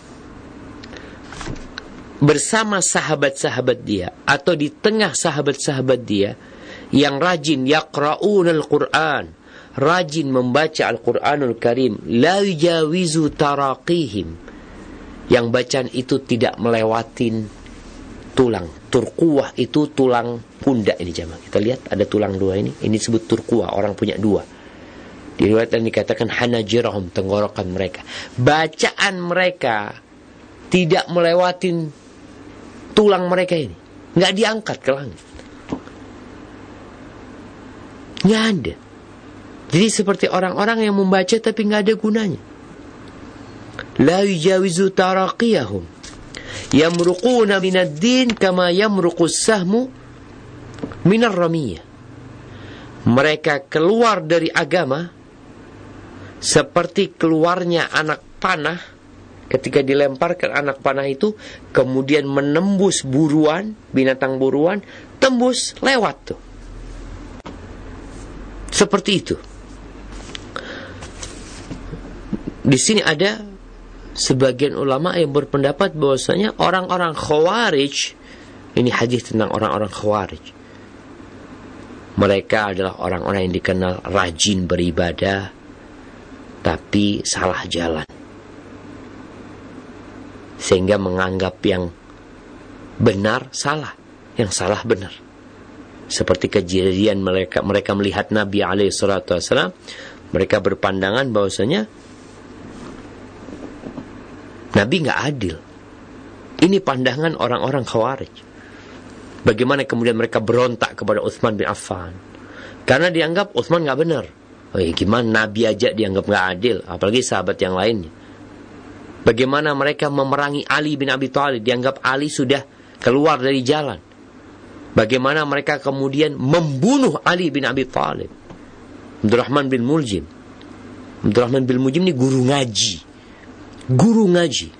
bersama sahabat-sahabat dia atau di tengah sahabat-sahabat dia yang rajin yaqra'unal Qur'an, rajin membaca Al-Qur'anul Karim, la yujawizu taraqihim, yang bacaan itu tidak melewatin tulang. Turquwah itu tulang pundak ini jemaah. Kita lihat ada tulang dua ini. Ini disebut turquwah, orang punya dua. Di riwayat yang dikatakan hanajirahum, tenggorokan mereka. Bacaan mereka tidak melewatin tulang mereka ini. Nggak diangkat ke langit. Nggak ada. Jadi seperti orang-orang yang membaca tapi nggak ada gunanya. La yujawizu taraqiyahum yamruquna minad din kama yamruqus sahmu minar ramiyah. Mereka keluar dari agama seperti keluarnya anak panah ketika dilemparkan anak panah itu, kemudian menembus buruan, binatang buruan, tembus lewat tuh. Seperti itu. Di sini ada sebagian ulama yang berpendapat bahwasanya orang-orang Khawarij, ini hadis tentang orang-orang Khawarij, mereka adalah orang-orang yang dikenal rajin beribadah tapi salah jalan, sehingga menganggap yang benar salah, yang salah benar. Seperti kejadian mereka mereka melihat Nabi alaihi salatu wasallam, mereka berpandangan bahwasanya Nabi nggak adil. Ini pandangan orang-orang Khawarij. Bagaimana kemudian mereka berontak kepada Utsman bin Affan karena dianggap Utsman nggak benar. Oh ya, gimana Nabi aja dianggap nggak adil, apalagi sahabat yang lainnya. Bagaimana mereka memerangi Ali bin Abi Thalib, dianggap Ali sudah keluar dari jalan. Bagaimana mereka kemudian membunuh Ali bin Abi Thalib. Abdurrahman bin Muljim. Abdurrahman bin Muljim ini guru ngaji. Guru ngaji.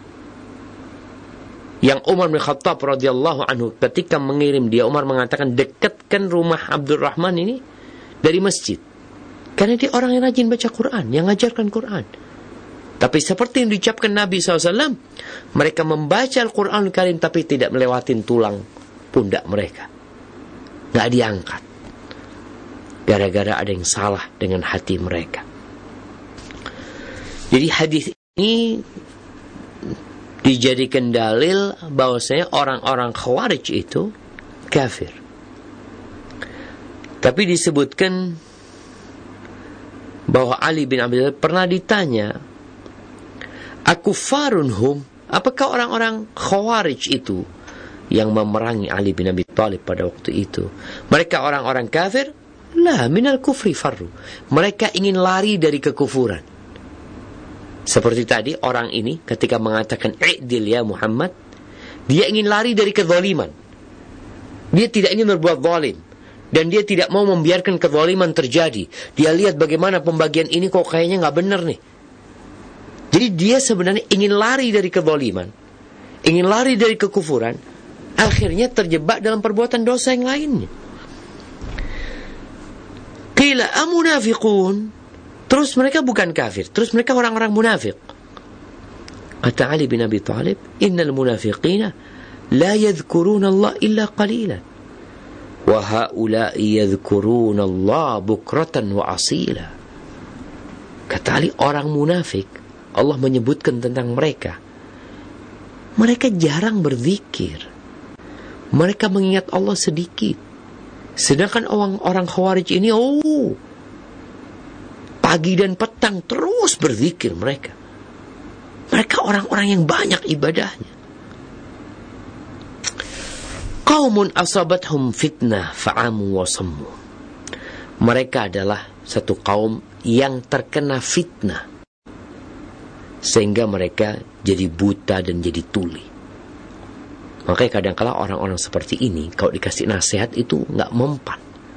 Yang Umar bin Khattab radhiyallahu anhu ketika mengirim dia, Umar mengatakan dekatkan rumah Abdurrahman ini dari masjid. Karena dia orang yang rajin baca Quran, yang ngajarkan Quran. Tapi seperti yang diucapkan Nabi shallallahu alaihi wasallam, mereka membaca Al-Quran Al-Karim tapi tidak melewatin tulang pundak mereka. Nggak diangkat. Gara-gara ada yang salah dengan hati mereka. Jadi hadis ini dijadikan dalil bahwasanya orang-orang Khawarij itu kafir. Tapi disebutkan bahwa Ali bin Abi Thalib pernah ditanya, "Akufarun hum?" Apakah orang-orang Khawarij itu yang memerangi Ali bin Abi Thalib pada waktu itu, mereka orang-orang kafir? La, minal kufri farru. Mereka ingin lari dari kekufuran. Seperti tadi orang ini ketika mengatakan i'dil ya Muhammad, dia ingin lari dari kezaliman. Dia tidak ingin berbuat zalim, dan dia tidak mau membiarkan kezaliman terjadi. Dia lihat bagaimana pembagian ini kok kayaknya nggak benar nih. Jadi dia sebenarnya ingin lari dari kezaliman, ingin lari dari kekufuran, akhirnya terjebak dalam perbuatan dosa yang lainnya. Qila amunafiqun. Terus mereka bukan kafir, terus mereka orang-orang munafik. Kata Ali bin Abi Thalib, innal munafiqina la yadhkuruna Allah illa qalila. Wa haula'i yadhkuruna Allah bukratan wa asila. Kata Ali, orang munafik, Allah menyebutkan tentang mereka, mereka jarang berzikir. Mereka mengingat Allah sedikit. Sedangkan orang-orang Khawarij ini, oh, pagi dan petang terus berzikir mereka. Mereka orang-orang yang banyak ibadahnya. Qaumun asabathum fitnah fa'amu wa sammu. Mereka adalah satu kaum yang terkena fitnah, sehingga mereka jadi buta dan jadi tuli. Makanya kadang-kala orang-orang seperti ini kalau dikasih nasihat itu nggak mempan.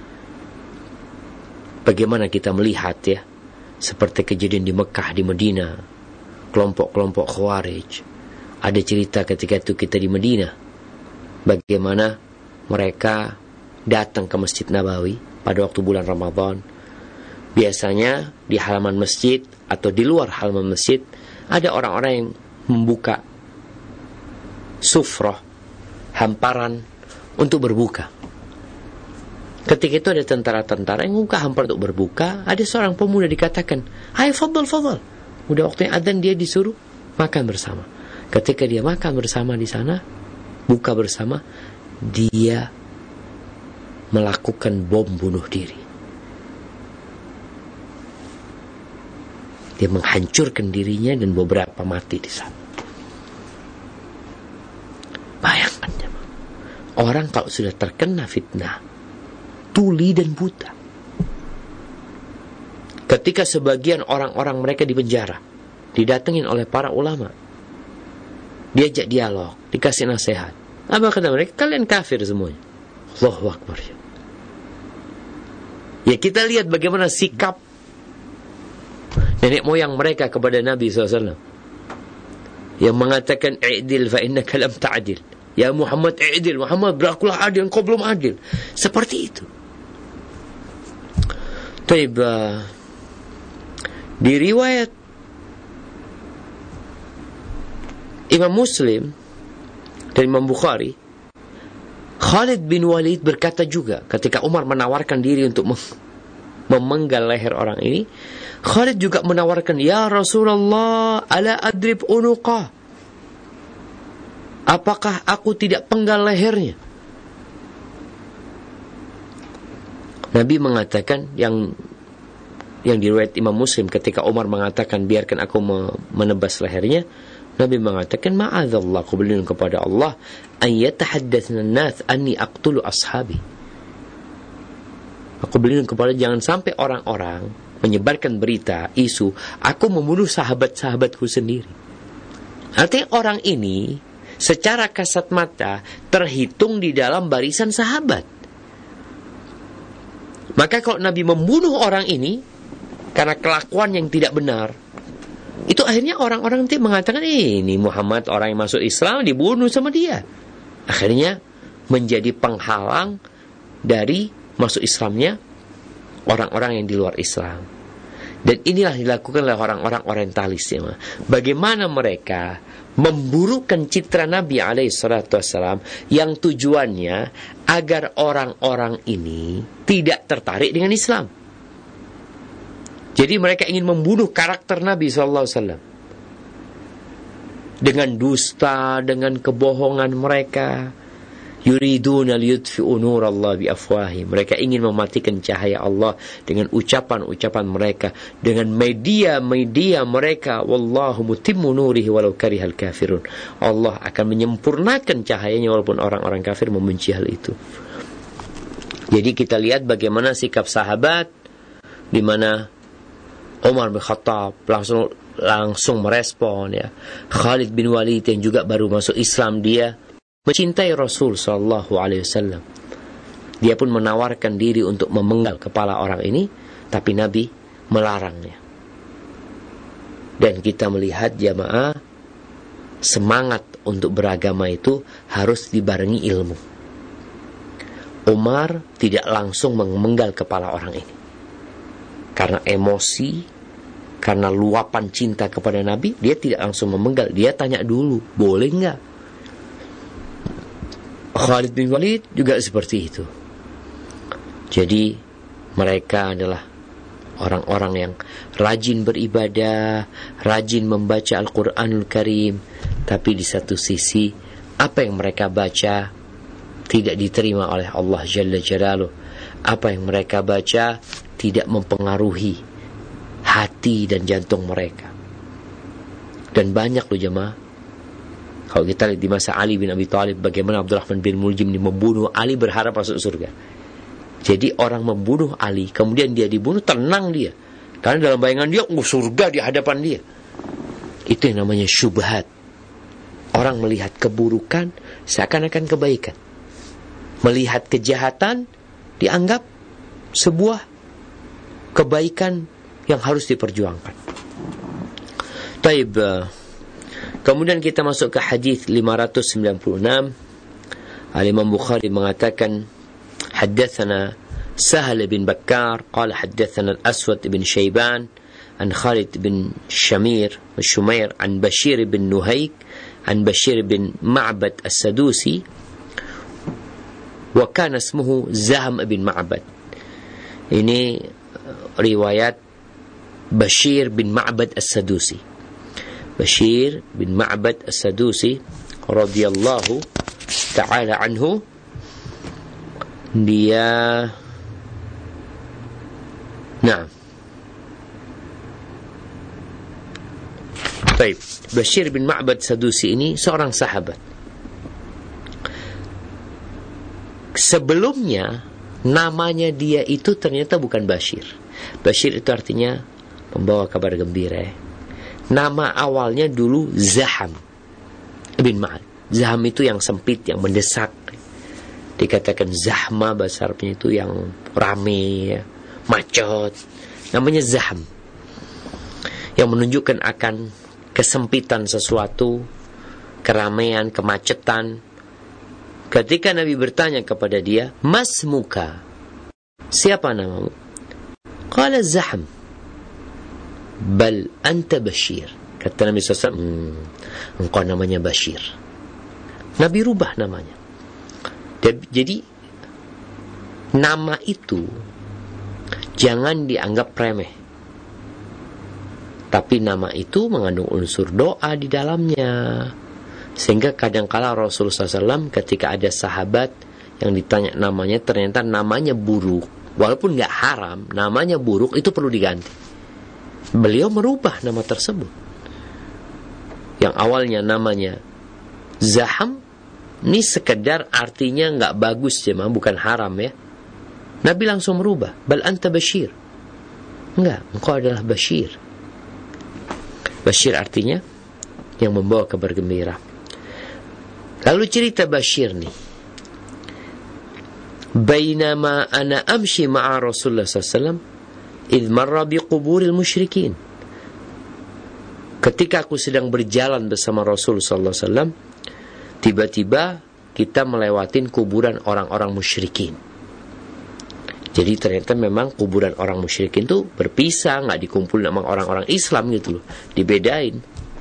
Bagaimana kita melihat ya, seperti kejadian di Mekah, di Medina, kelompok-kelompok Khawarij. Ada cerita ketika itu kita di Medina, bagaimana mereka datang ke Masjid Nabawi pada waktu bulan Ramadan, Biasanya di halaman masjid atau di luar halaman masjid ada orang-orang yang membuka sufrah, hamparan untuk berbuka. Ketika itu ada tentara-tentara yang membuka hamparan untuk berbuka. Ada seorang pemuda dikatakan, "Hai, fadhal, fadhal." Udah waktunya adzan, dia disuruh makan bersama. Ketika dia makan bersama di sana, buka bersama, dia melakukan bom bunuh diri. Dia menghancurkan dirinya dan beberapa mati di sana. Bayangkan, orang kalau sudah terkena fitnah, tuli dan buta. Ketika sebagian orang-orang mereka di penjara, didatengin oleh para ulama, diajak dialog, dikasih nasihat. Apa kata mereka? Kalian kafir semuanya. Allahu Akbar. Ya, kita lihat bagaimana sikap nenek moyang mereka kepada Nabi shallallahu alaihi wasallam, yang mengatakan, "I'dil fa innaka lam ta'dil." Ya Muhammad, i'dil. Muhammad, berakulah adil, engkau belum adil. Seperti itu. Taib, uh, di riwayat Imam Muslim dan Imam Bukhari, Khalid bin Walid berkata juga ketika Umar menawarkan diri untuk mem- memenggal leher orang ini, Khalid juga menawarkan, "Ya Rasulullah, ala adrib unuqah. Apakah aku tidak penggal lehernya?" Nabi mengatakan, yang yang diriwayat Imam Muslim, ketika Umar mengatakan, "Biarkan aku menebas lehernya," Nabi mengatakan, "Ma'adzallah," aku berlindung kepada Allah, "an yatahaddatsna an-nas anni aqtulu ashabi." Aku berlindung kepada jangan sampai orang-orang menyebarkan berita, isu, aku membunuh sahabat-sahabatku sendiri. Artinya orang ini secara kasat mata terhitung di dalam barisan sahabat. Maka kalau Nabi membunuh orang ini karena kelakuan yang tidak benar, itu akhirnya orang-orang nanti mengatakan, eh, ini Muhammad orang yang masuk Islam dibunuh sama dia. Akhirnya menjadi penghalang dari masuk Islamnya orang-orang yang di luar Islam. Dan inilah dilakukan oleh orang-orang orientalis ya. Bagaimana mereka memburukkan citra Nabi alaihi salatu wassalam yang tujuannya agar orang-orang ini tidak tertarik dengan Islam. Jadi mereka ingin membunuh karakter Nabi sallallahu alaihi wasallam dengan dusta, dengan kebohongan mereka. Yuriduna liyutfi'u nurallahi biafwahihim. Mereka ingin mematikan cahaya Allah dengan ucapan-ucapan mereka, dengan media-media mereka. Wallahu mutimmu nurihi walau karihal kafirun. Allah akan menyempurnakan cahayanya walaupun orang-orang kafir membenci hal itu. Jadi kita lihat bagaimana sikap sahabat, di mana Umar bin Khattab langsung langsung merespon ya. Khalid bin Walid yang juga baru masuk Islam, dia mencintai Rasul sallallahu alaihi wasallam. Dia pun menawarkan diri untuk memenggal kepala orang ini, tapi Nabi melarangnya. Dan kita melihat jamaah, semangat untuk beragama itu harus dibarengi ilmu. Umar tidak langsung memenggal kepala orang ini karena emosi, karena luapan cinta kepada Nabi. Dia tidak langsung memenggal, dia tanya dulu, boleh enggak? Khalid bin Walid juga seperti itu. Jadi mereka adalah orang-orang yang rajin beribadah, rajin membaca Al-Quranul Karim, tapi di satu sisi apa yang mereka baca tidak diterima oleh Allah Jalla Jalaluh. Apa yang mereka baca tidak mempengaruhi hati dan jantung mereka. Dan banyak loh jemaah, kalau kita lihat di masa Ali bin Abi Thalib, bagaimana Abdurrahman bin Muljim ini membunuh Ali berharap masuk surga. Jadi orang membunuh Ali, kemudian dia dibunuh, tenang dia. Karena dalam bayangan dia, oh surga di hadapan dia. Itu yang namanya syubhat. Orang melihat keburukan seakan-akan kebaikan. Melihat kejahatan dianggap sebuah kebaikan yang harus diperjuangkan. Taib. Kemudian kita masuk ke hadis lima ratus sembilan puluh enam. Al-Imam Bukhari mengatakan, haddatsana سهل بن بكار قال حدثنا الأسود بن شيبان عن خالد بن شمير الشمير عن بشير بن نهيك عن بشير بن معبد السدوسي وكان اسمه زهم بن معبد. Ini riwayat Bashir bin Ma'bad As-Sadusi. Bashir bin Ma'bad As-Sadusi radhiyallahu ta'ala anhu, dia nah baik, Bashir bin Ma'bad Sadusi ini seorang sahabat. Sebelumnya namanya dia itu ternyata bukan Bashir. Bashir itu artinya pembawa kabar gembira. Nama awalnya dulu Zaham bin Ma'ad. Zaham itu yang sempit, yang mendesak. Dikatakan Zahma, bahasa Arabnya itu yang rame, macet. Namanya Zaham, yang menunjukkan akan kesempitan sesuatu, keramaian, kemacetan. Ketika Nabi bertanya kepada dia, Mas muka, siapa namamu? Qala Zaham. Bal anta Bashir. Kata Nabi shallallahu alaihi wasallam, hmm, engkau namanya Bashir. Nabi rubah namanya. Jadi nama itu jangan dianggap remeh, tapi nama itu mengandung unsur doa di dalamnya. Sehingga kadangkala Rasulullah shallallahu alaihi wasallam ketika ada sahabat yang ditanya namanya, ternyata namanya buruk, walaupun gak haram, namanya buruk, itu perlu diganti. Beliau merubah nama tersebut. Yang awalnya namanya Zaham, ini sekedar artinya gak bagus cuma, bukan haram ya. Nabi langsung merubah, bal anta Bashir. Enggak, engkau adalah Bashir. Bashir artinya yang membawa kabar gembira. Lalu cerita Bashir nih. Bainama ana amshi ma'a Rasulullah sallallahu alaihi wasallam idh marra biquburil musyrikin. Ketika aku sedang berjalan bersama Rasul sallallahu alaihi wasallam, tiba-tiba kita melewatin kuburan orang-orang musyrikin. Jadi ternyata memang kuburan orang musyrikin itu berpisah, nggak dikumpul sama orang-orang Islam gitu loh, dibedain.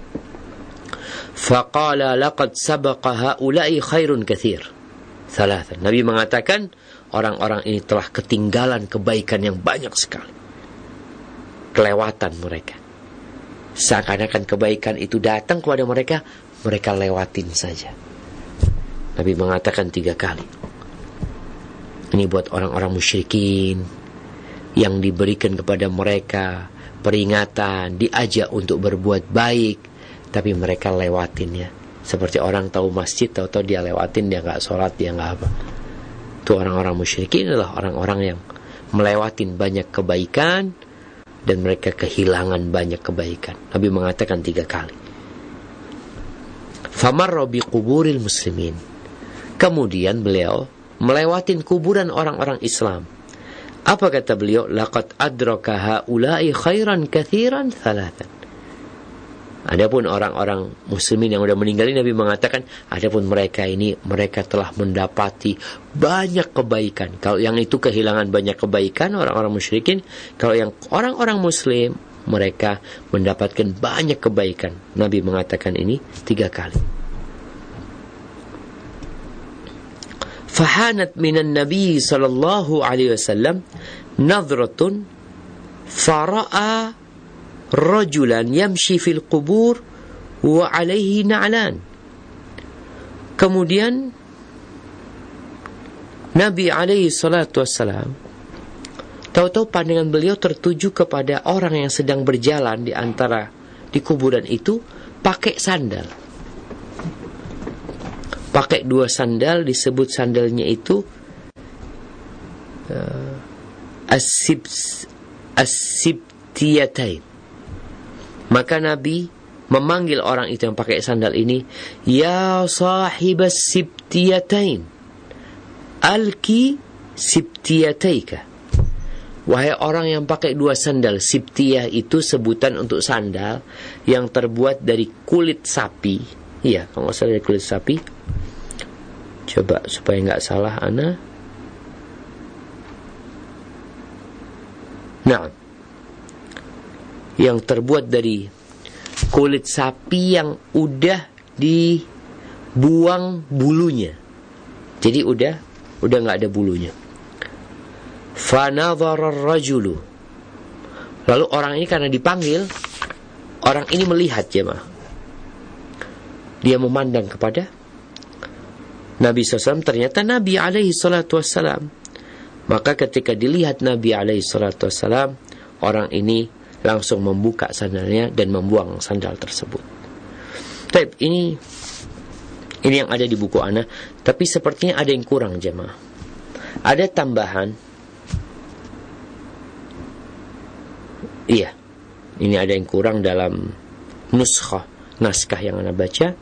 Faqala laqad sabaqa haula'i khairun katsir. Thalathan. Nabi mengatakan orang-orang ini telah ketinggalan kebaikan yang banyak sekali. Kelewatan mereka. Seakan-akan kebaikan itu datang kepada mereka, mereka lewatin saja. Nabi mengatakan tiga kali. Ini buat orang-orang musyrikin yang diberikan kepada mereka peringatan, diajak untuk berbuat baik, tapi mereka lewatinnya. Seperti orang tahu masjid, tahu-tahu dia lewatin, dia gak sholat, dia gak apa. Itu orang-orang musyrikin adalah orang-orang yang melewatin banyak kebaikan dan mereka kehilangan banyak kebaikan. Nabi mengatakan tiga kali. Famarra biquburil muslimin. Kemudian beliau melewatin kuburan orang-orang Islam. Apa kata beliau? Laqad adraka haula'i khairan katsiran thalathan. Adapun orang-orang muslimin yang sudah meninggal ini, Nabi mengatakan, adapun mereka ini, mereka telah mendapati banyak kebaikan. Kalau yang itu kehilangan banyak kebaikan, orang-orang musyrikin. Kalau yang orang-orang muslim, mereka mendapatkan banyak kebaikan. Nabi mengatakan ini tiga kali. Fahanat minan Nabi sallallahu alaihi wasallam nadratun fara'a rajulan yamshi fil qubur wa alaihi na'lan. Kemudian Nabi alaihi salatu wassalam, tahu-tahu pandangan beliau tertuju kepada orang yang sedang berjalan di antara di kuburan itu pakai sandal. Pakai dua sandal, disebut sandalnya itu uh, as-sib as-sibtiyatain. Maka Nabi memanggil orang itu yang pakai sandal ini, ya sahibas sibtiyatain, alki sibtiyataika. Wahai orang yang pakai dua sandal. Sibtiyah itu sebutan untuk sandal yang terbuat dari kulit sapi. Iya, kalau nggak salah dari kulit sapi. Coba supaya nggak salah, ana Nah, yang terbuat dari kulit sapi yang udah dibuang bulunya. Jadi udah udah nggak ada bulunya. Fanadhara ar-rajulu. Lalu orang ini karena dipanggil, orang ini melihat jemaah. Dia memandang kepada Nabi shallallahu alaihi wasallam, ternyata Nabi alaihi salatu wassalam. Maka ketika dilihat Nabi alaihi salatu wassalam, orang ini langsung membuka sandalnya dan membuang sandal tersebut. Tapi ini ini yang ada di buku ana, tapi sepertinya ada yang kurang jemaah. Ada tambahan. Iya. Ini ada yang kurang dalam nuskhah, naskah yang ana baca.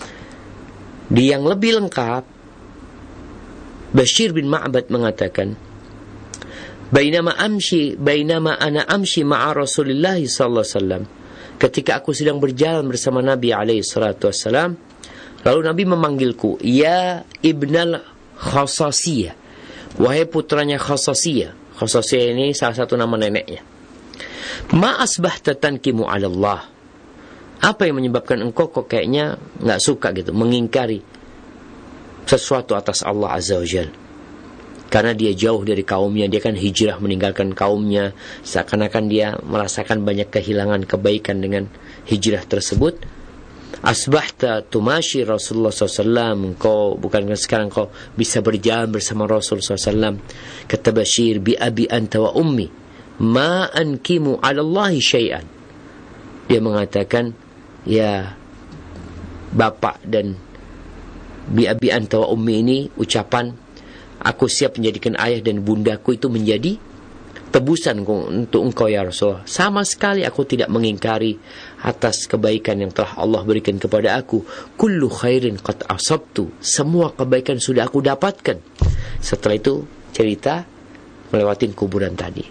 Di yang lebih lengkap, Bashir bin Ma'bad mengatakan, Bainama amshi, bainama ana amshi ma'a Rasulullah sallallahu alaihi wasallam. Ketika aku sedang berjalan bersama Nabi alaihi salatu wasallam, lalu Nabi memanggilku, ya ibnal Khasasiyah, wahai putranya Khasasiyah. Khasasiyah ini salah satu nama neneknya. Ma asbahta tankimu 'ala Allah. Apa yang menyebabkan engkau kok kayaknya enggak suka gitu, mengingkari sesuatu atas Allah Azza wa Jalla? Karena dia jauh dari kaumnya, dia kan hijrah meninggalkan kaumnya, seakan-akan dia merasakan banyak kehilangan kebaikan dengan hijrah tersebut. Asbahta tumashi Rasulullah sallallahu alaihi wasallam, kau bukan sekarang kau bisa berjalan bersama Rasul sallallahu alaihi wasallam. Kata Bashir, bi abi anta wa ummi ma ankimu 'ala Allah syai'an. Dia mengatakan, ya bapak dan bi abi anta wa ummi ini ucapan aku siap menjadikan ayah dan bundaku itu menjadi tebusan untuk engkau ya Rasulullah. Sama sekali aku tidak mengingkari atas kebaikan yang telah Allah berikan kepada aku. Kullu khairin qad asabtu. Semua kebaikan sudah aku dapatkan. Setelah itu cerita melewatin kuburan tadi.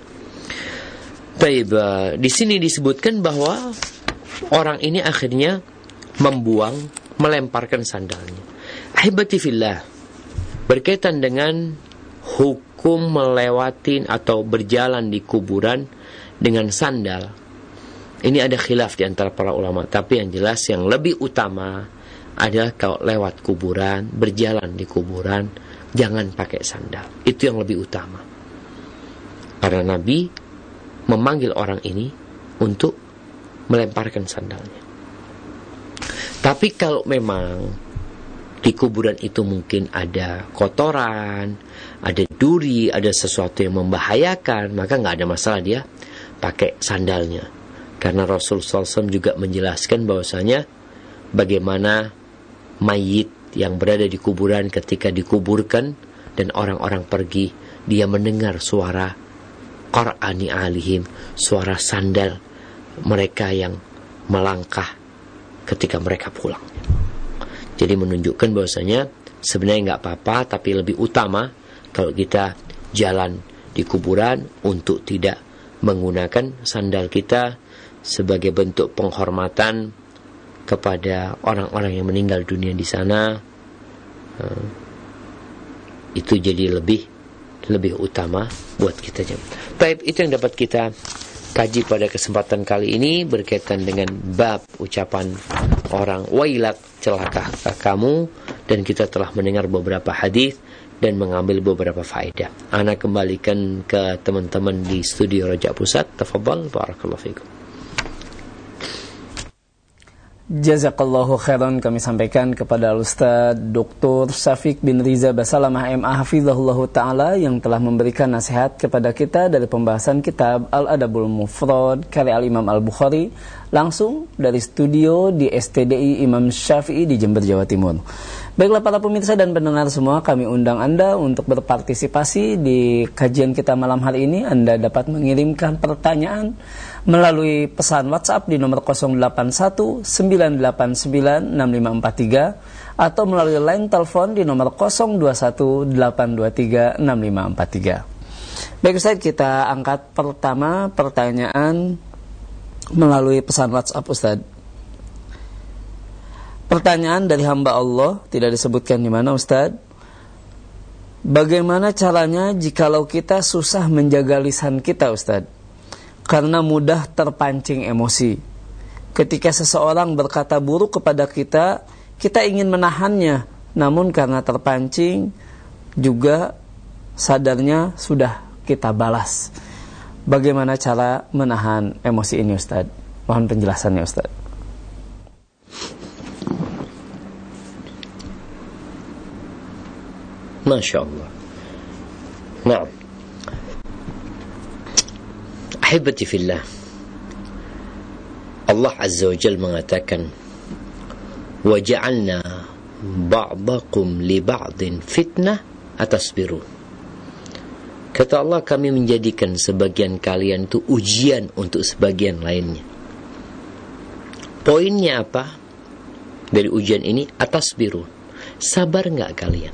Baik, di sini disebutkan bahwa orang ini akhirnya membuang, melemparkan sandalnya. Ahibati fillah, berkaitan dengan hukum melewatin atau berjalan di kuburan dengan sandal, ini ada khilaf di antara para ulama. Tapi yang jelas yang lebih utama adalah kalau lewat kuburan, berjalan di kuburan, jangan pakai sandal. Itu yang lebih utama. Karena Nabi memanggil orang ini untuk melemparkan sandalnya. Tapi kalau memang di kuburan itu mungkin ada kotoran, ada duri, ada sesuatu yang membahayakan, maka nggak ada masalah dia pakai sandalnya. Karena Rasul sallallahu alaihi wasallam juga menjelaskan bahwasanya bagaimana mayit yang berada di kuburan ketika dikuburkan dan orang-orang pergi, dia mendengar suara qar'ani alihim, suara sandal mereka yang melangkah ketika mereka pulang. Jadi menunjukkan bahwasanya sebenarnya nggak apa-apa, tapi lebih utama kalau kita jalan di kuburan untuk tidak menggunakan sandal kita sebagai bentuk penghormatan kepada orang-orang yang meninggal dunia di sana. Itu jadi lebih lebih utama buat kita. Baik, itu yang dapat kita kaji pada kesempatan kali ini berkaitan dengan bab ucapan orang wailak, celaka kamu, dan kita telah mendengar beberapa hadis dan mengambil beberapa faedah. Ana kembalikan ke teman-teman di studio Raja Pusat. Tafadhal, barakallahu fikum. Jazakallahu khairan kami sampaikan kepada Ustaz Doktor Syafiq bin Riza Basalamah M A Hafizahullah Ta'ala yang telah memberikan nasihat kepada kita dari pembahasan kitab Al-Adabul Mufrad karya Al-Imam Al-Bukhari langsung dari studio di S T D I Imam Syafi'i di Jember, Jawa Timur. Baiklah para pemirsa dan pendengar semua, kami undang Anda untuk berpartisipasi di kajian kita malam hari ini. Anda dapat mengirimkan pertanyaan melalui pesan WhatsApp di nomor nol delapan satu sembilan delapan sembilan enam lima empat tiga atau melalui line telepon di nomor nol dua satu delapan dua tiga enam lima empat tiga. Baik Ustaz, kita angkat pertama pertanyaan melalui pesan WhatsApp Ustaz. Pertanyaan dari hamba Allah, tidak disebutkan di mana Ustaz. Bagaimana caranya jikalau kita susah menjaga lisan kita Ustaz? karena mudah terpancing emosi. Ketika seseorang berkata buruk kepada kita, kita ingin menahannya, namun karena terpancing juga sadarnya sudah kita balas. Bagaimana cara menahan emosi ini, Ustaz? Mohon penjelasannya, Ustaz. Masya Allah. Nah, ahibati fillah, Allah Azza wa Jalla mengatakan, وَجَعَلْنَا بَعْضَكُمْ لِبَعْضٍ فِتْنَةً أَتَصْبِرُونَ. Kata Allah, kami menjadikan sebagian kalian itu ujian untuk sebagian lainnya. Poinnya apa dari ujian ini? Atasbirun. Sabar enggak kalian?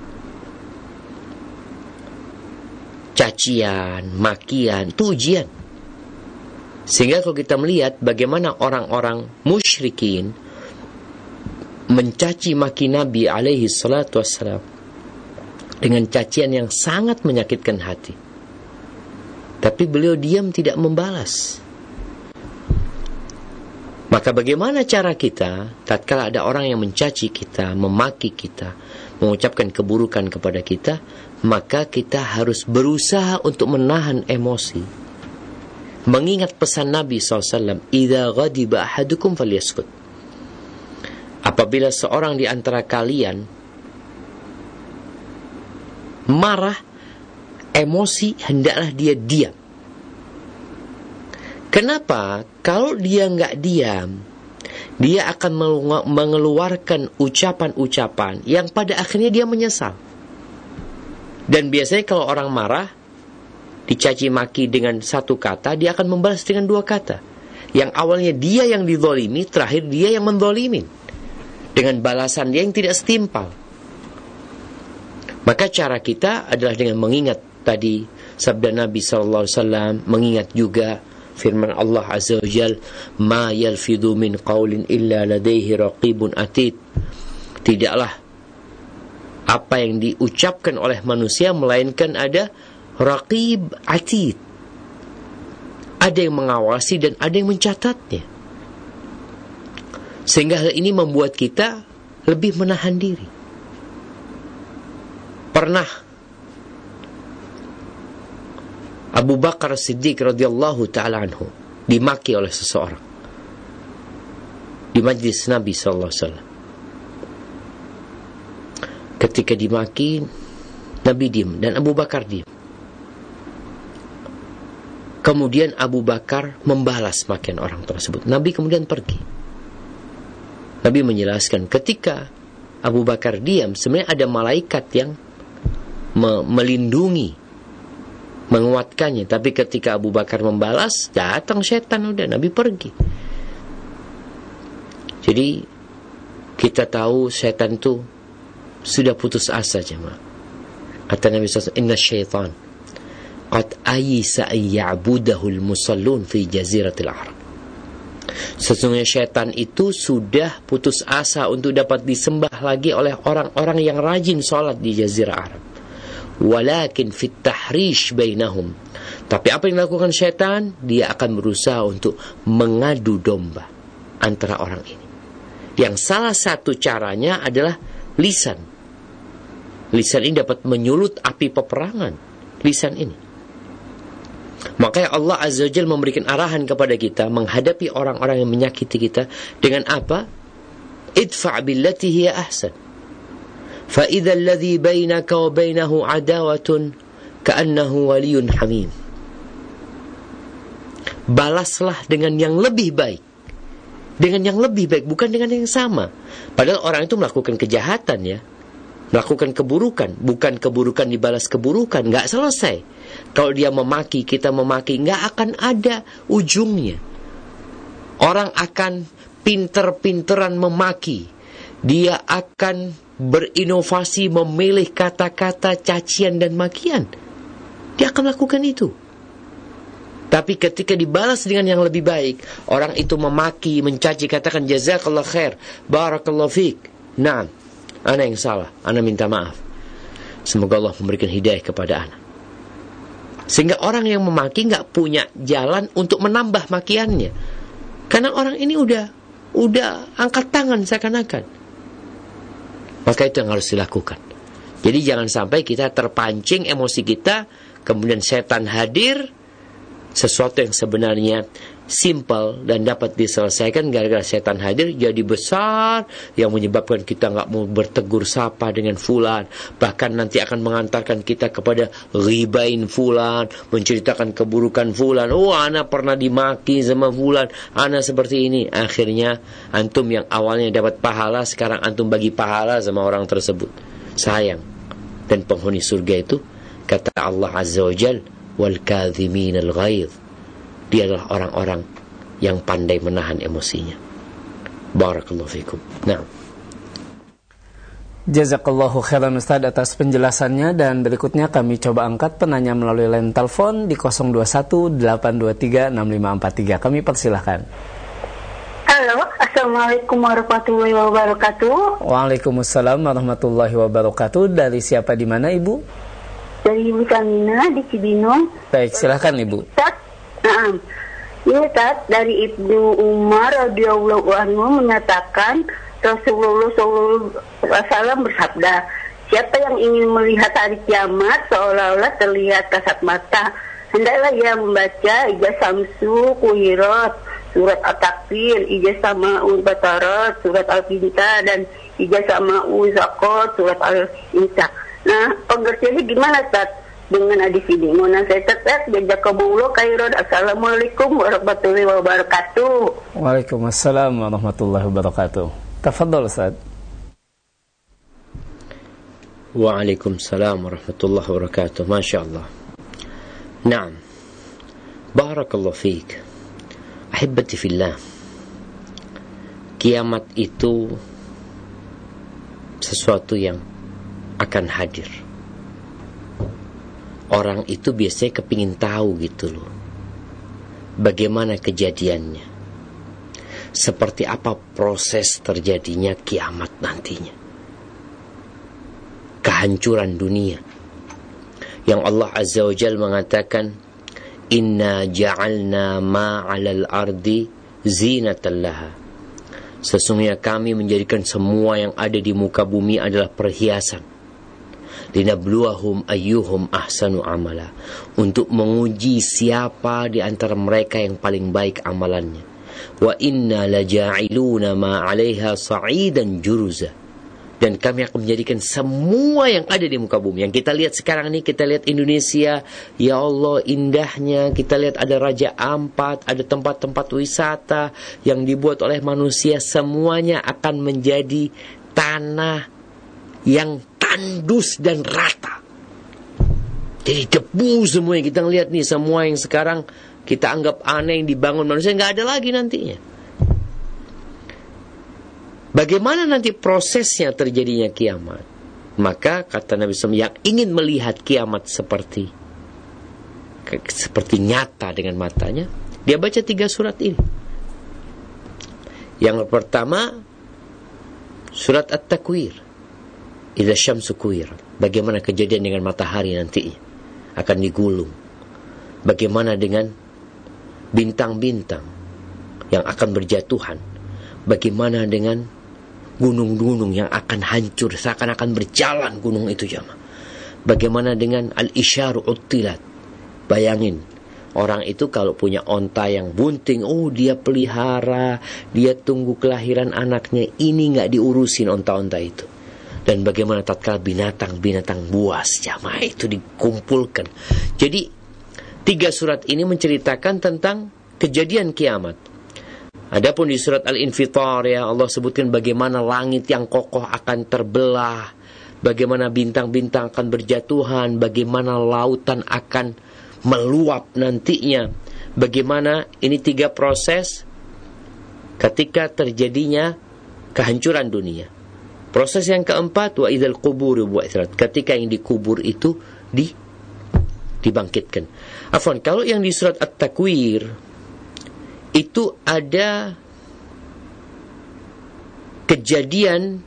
Cacian, makian, itu ujian. Sehingga kalau kita melihat bagaimana orang-orang musyrikin mencaci maki Nabi alaihi salatu wassalam dengan cacian yang sangat menyakitkan hati, tapi beliau diam tidak membalas. Maka bagaimana cara kita tatkala ada orang yang mencaci kita, memaki kita, mengucapkan keburukan kepada kita, maka kita harus berusaha untuk menahan emosi, mengingat pesan Nabi shallallahu alaihi wasallam, "Idza ghadiba ahadukum falyaskut." Apabila seorang di antara kalian marah, emosi, hendaklah dia diam. Kenapa? Kalau dia nggak diam, dia akan mengeluarkan ucapan-ucapan yang pada akhirnya dia menyesal. Dan biasanya kalau orang marah, dicaci maki dengan satu kata, dia akan membalas dengan dua kata. Yang awalnya dia yang dizalimi, terakhir dia yang menzalimin, dengan balasan dia yang tidak setimpal. Maka cara kita adalah dengan mengingat tadi sabda Nabi sallallahu alaihi wasallam, mengingat juga firman Allah Azza wa Jalla, "Ma yalfidhu min qaulin illa ladaihi raqibun atid." Tidaklah apa yang diucapkan oleh manusia melainkan ada raqib atid, ada yang mengawasi dan ada yang mencatatnya. Sehingga hal ini membuat kita lebih menahan diri. Pernah Abu Bakar Siddiq radhiyallahu ta'ala anhu dimaki oleh seseorang di majlis Nabi sallallahu alaihi wasallam. Ketika dimaki, Nabi diam dan Abu Bakar diam. Kemudian Abu Bakar membalas makian orang tersebut. Nabi kemudian pergi. Nabi menjelaskan, ketika Abu Bakar diam, sebenarnya ada malaikat yang me- melindungi, menguatkannya. Tapi ketika Abu Bakar membalas, datang setan, udah Nabi pergi. Jadi kita tahu setan itu sudah putus asa, jemaah. Kata Nabi sallallahu alaihi wasallam, "Inna syaitan qad ayisa an ya'budahul musallun fi jaziratil Arab." Sesungguhnya syaitan itu sudah putus asa untuk dapat disembah lagi oleh orang-orang yang rajin sholat di Jazirah Arab. Walakin fit tahrish bainahum. Tapi apa yang dilakukan syaitan? Dia akan berusaha untuk mengadu domba antara orang ini. Yang salah satu caranya adalah lisan. Lisan ini dapat menyulut api peperangan. Lisan ini. Makanya Allah Azza wa Jalla memberikan arahan kepada kita menghadapi orang-orang yang menyakiti kita dengan apa? Idfa' billati hiya ahsan. Fa idza alladhi bainaka wa bainahu adawatun ka'annahu waliyyun hamim. Balaslah dengan yang lebih baik. Dengan yang lebih baik, bukan dengan yang sama. Padahal orang itu melakukan kejahatan, ya, melakukan keburukan, bukan keburukan dibalas keburukan, nggak selesai. Kalau dia memaki, kita memaki, nggak akan ada ujungnya. Orang akan pinter-pinteran memaki, dia akan berinovasi memilih kata-kata cacian dan makian, dia akan lakukan itu. Tapi ketika dibalas dengan yang lebih baik, orang itu memaki, mencaci, katakan jazakallah khair, barakallahu fiik, nah, ana yang salah, ana minta maaf. Semoga Allah memberikan hidayah kepada ana. Sehingga orang yang memaki nggak punya jalan untuk menambah makiannya. Karena orang ini udah udah angkat tangan seakan-akan. Maka itu yang harus dilakukan. Jadi jangan sampai kita terpancing emosi kita, kemudian setan hadir, sesuatu yang sebenarnya simple dan dapat diselesaikan, gara-gara setan hadir jadi besar, yang menyebabkan kita nggak mau bertegur sapa dengan fulan, bahkan nanti akan mengantarkan kita kepada ribain fulan, menceritakan keburukan fulan. Oh, ana pernah dimaki sama fulan, ana seperti ini. Akhirnya antum yang awalnya dapat pahala, sekarang antum bagi pahala sama orang tersebut. Sayang. Dan penghuni surga itu, kata Allah Azza wa Jal, wal kadhimin al ghaidh, dia adalah orang-orang yang pandai menahan emosinya. Barakallahu fikum. Nah, jazakallahu khairan Ustaz atas penjelasannya. Dan berikutnya kami coba angkat penanya melalui line telepon di nol dua satu delapan dua tiga enam lima empat tiga. Kami persilahkan. Halo, assalamualaikum warahmatullahi wabarakatuh. Waalaikumsalam warahmatullahi wabarakatuh. Dari siapa, di mana Ibu? Dari Ibu Samina di Cibinong. Baik, silahkan Ibu. Ustaz, nah, ini Ustaz, dari Ibnu Umar radhiyallahu anhu menyatakan Rasulullah shallallahu alaihi wasallam bersabda, siapa yang ingin melihat hari kiamat seolah-olah terlihat kasat mata, hendaklah ia membaca Ijaz Samsu Kuhirat, surat At-Takwir, Ijaz Sama'ul Batarat, surat Al-Bintah, dan Ijaz Sama'ul Zakot, surat Al-Insya. Nah, pengertiannya gimana Ustaz dengan hadis ini? Mohon saya tetap jazakumullah khairan. Assalamualaikum warahmatullahi wabarakatuh. Waalaikumsalam warahmatullahi wabarakatuh. Tafadhol Ustaz. Waalaikumsalam warahmatullahi wabarakatuh. Masya Allah. Naam. Barakallahu fiik. Ahibbati fillah. Kiamat itu sesuatu yang akan hadir. Orang itu biasanya kepingin tahu gitu loh, bagaimana kejadiannya, seperti apa proses terjadinya kiamat nantinya, kehancuran dunia yang Allah Azza wa Jalla mengatakan, inna ja'alna ma'alal ardi zinatan laha, sesungguhnya kami menjadikan semua yang ada di muka bumi adalah perhiasan, linabluwahum ayyuhum ahsanu amala, untuk menguji siapa di antara mereka yang paling baik amalannya. Wa inna laja'iluna ma 'alaiha sa'idan juruza, dan kami akan menjadikan semua yang ada di muka bumi. Yang kita lihat sekarang ini, kita lihat Indonesia, ya Allah indahnya, kita lihat ada Raja Ampat, ada tempat-tempat wisata yang dibuat oleh manusia, semuanya akan menjadi tanah yang tandus dan rata. Jadi debu semua yang kita lihat nih, semua yang sekarang kita anggap aneh yang dibangun manusia, nggak ada lagi nantinya. Bagaimana nanti prosesnya terjadinya kiamat? Maka kata Nabi shallallahu alaihi wasallam, yang ingin melihat kiamat seperti seperti nyata dengan matanya, dia baca tiga surat ini. Yang pertama, surat At-Takwir, Idza syamsu kuwirat, bagaimana kejadian dengan matahari nanti akan digulung, bagaimana dengan bintang-bintang yang akan berjatuhan, bagaimana dengan gunung-gunung yang akan hancur, seakan-akan berjalan gunung itu jamaah, bagaimana dengan al-isyaru uttilat. Bayangin, orang itu kalau punya onta yang bunting, oh dia pelihara, dia tunggu kelahiran anaknya, ini gak diurusin onta-onta itu. Dan bagaimana tatkala binatang-binatang buas jamaah itu dikumpulkan. Jadi tiga surat ini menceritakan tentang kejadian kiamat. Adapun di surat Al-Infitar, ya Allah sebutkan bagaimana langit yang kokoh akan terbelah, bagaimana bintang-bintang akan berjatuhan, bagaimana lautan akan meluap nantinya, bagaimana ini tiga proses ketika terjadinya kehancuran dunia. Proses yang keempat, wa idzal qubur bu'ithirat, ketika yang dikubur itu di dibangkitkan. Afwan, kalau yang di surat At-Takwir itu ada kejadian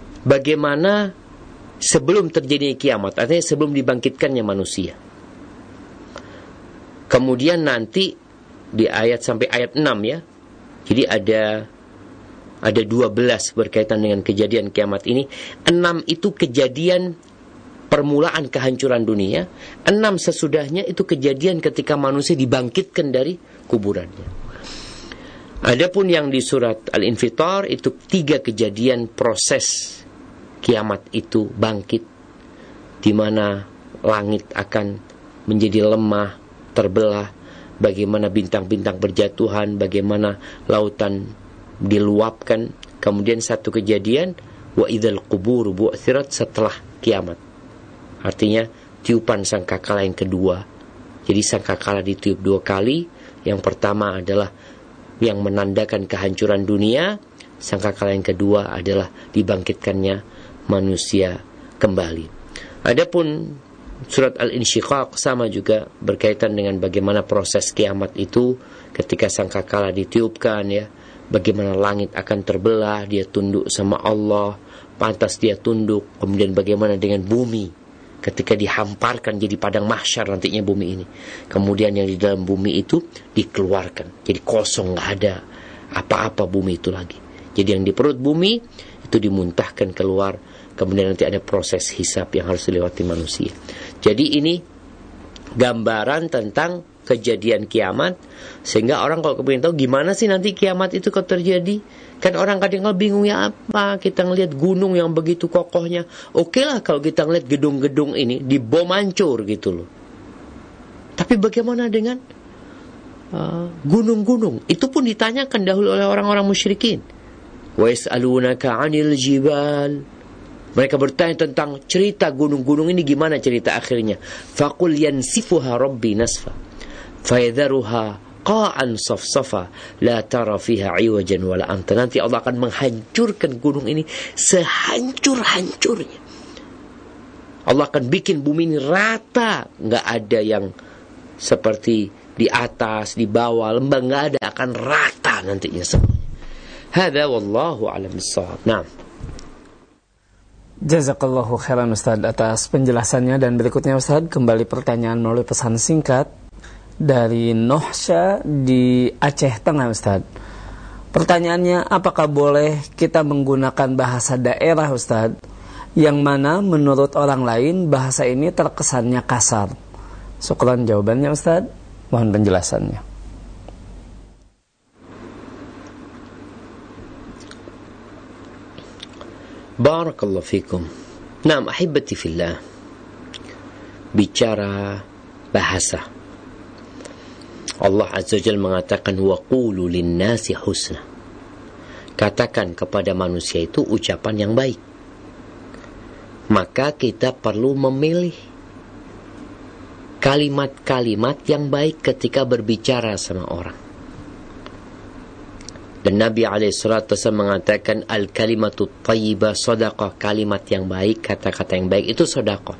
bagaimana sebelum terjadinya kiamat, artinya sebelum dibangkitkannya manusia. Kemudian nanti di ayat sampai ayat enam ya. Jadi ada ada dua belas berkaitan dengan kejadian kiamat ini. enam itu kejadian permulaan kehancuran dunia. enam sesudahnya itu kejadian ketika manusia dibangkitkan dari kuburannya. Adapun yang di surat Al-Infitar itu tiga kejadian proses kiamat itu bangkit, di mana langit akan menjadi lemah, terbelah, bagaimana bintang-bintang berjatuhan, bagaimana lautan diluapkan. Kemudian satu kejadian wa idzal qubur bu'tsirat setelah kiamat. Artinya tiupan sangkakala yang kedua. Jadi sangkakala ditiup dua kali. Yang pertama adalah yang menandakan kehancuran dunia. Sangkakala yang kedua adalah dibangkitkannya manusia kembali. Adapun surat Al-Insyiqaq sama juga berkaitan dengan bagaimana proses kiamat itu ketika sangkakala ditiupkan ya. Bagaimana langit akan terbelah, dia tunduk sama Allah, pantas dia tunduk. Kemudian bagaimana dengan bumi ketika dihamparkan jadi padang mahsyar nantinya bumi ini. Kemudian yang di dalam bumi itu dikeluarkan, jadi kosong, nggak ada apa-apa bumi itu lagi. Jadi yang di perut bumi itu dimuntahkan keluar. Kemudian nanti ada proses hisab yang harus dilewati manusia. Jadi ini gambaran tentang kejadian kiamat, sehingga orang kalau kepingin tahu gimana sih nanti kiamat itu kalau terjadi, kan orang kadang-kadang bingung ya apa, kita ngelihat gunung yang begitu kokohnya, oke lah kalau kita ngelihat gedung-gedung ini dibom hancur gitu loh. Tapi bagaimana dengan uh, gunung-gunung? Itu pun ditanyakan dahulu oleh orang-orang musyrikin. Wa yas'alunaka 'anil jibal. Mereka bertanya tentang cerita gunung-gunung ini, gimana cerita akhirnya. Faqul yansifuha rabbi nasfa fayadharuha qa'an safsafa la tara fiha 'iwajan wala amta. Nanti Allah akan menghancurkan gunung ini sehancur-hancurnya. Allah akan bikin bumi ini rata, enggak ada yang seperti di atas, di bawah, lembah, enggak ada, akan rata nantinya semuanya. Hadza wallahu a'lam bissawab. Nah, Jazakallahu khairan Ustaz atas penjelasannya. Dan berikutnya Ustaz, kembali pertanyaan melalui pesan singkat dari Nohsya di Aceh Tengah Ustaz. Pertanyaannya, apakah boleh kita menggunakan bahasa daerah Ustaz, yang mana menurut orang lain bahasa ini terkesannya kasar? Syukran jawabannya Ustaz, mohon penjelasannya. Barakallahu fikum. Naam, ahibati fillah. Bicara bahasa, Allah Azza wa Jalla mengatakan wa qulu lin-nasi husna. Katakan kepada manusia itu ucapan yang baik. Maka kita perlu memilih kalimat-kalimat yang baik ketika berbicara sama orang. Dan Nabi alaihi salatu wasallam mengatakan al-kalimatu thayyibah shadaqah, kalimat yang baik, kata-kata yang baik itu sedekah.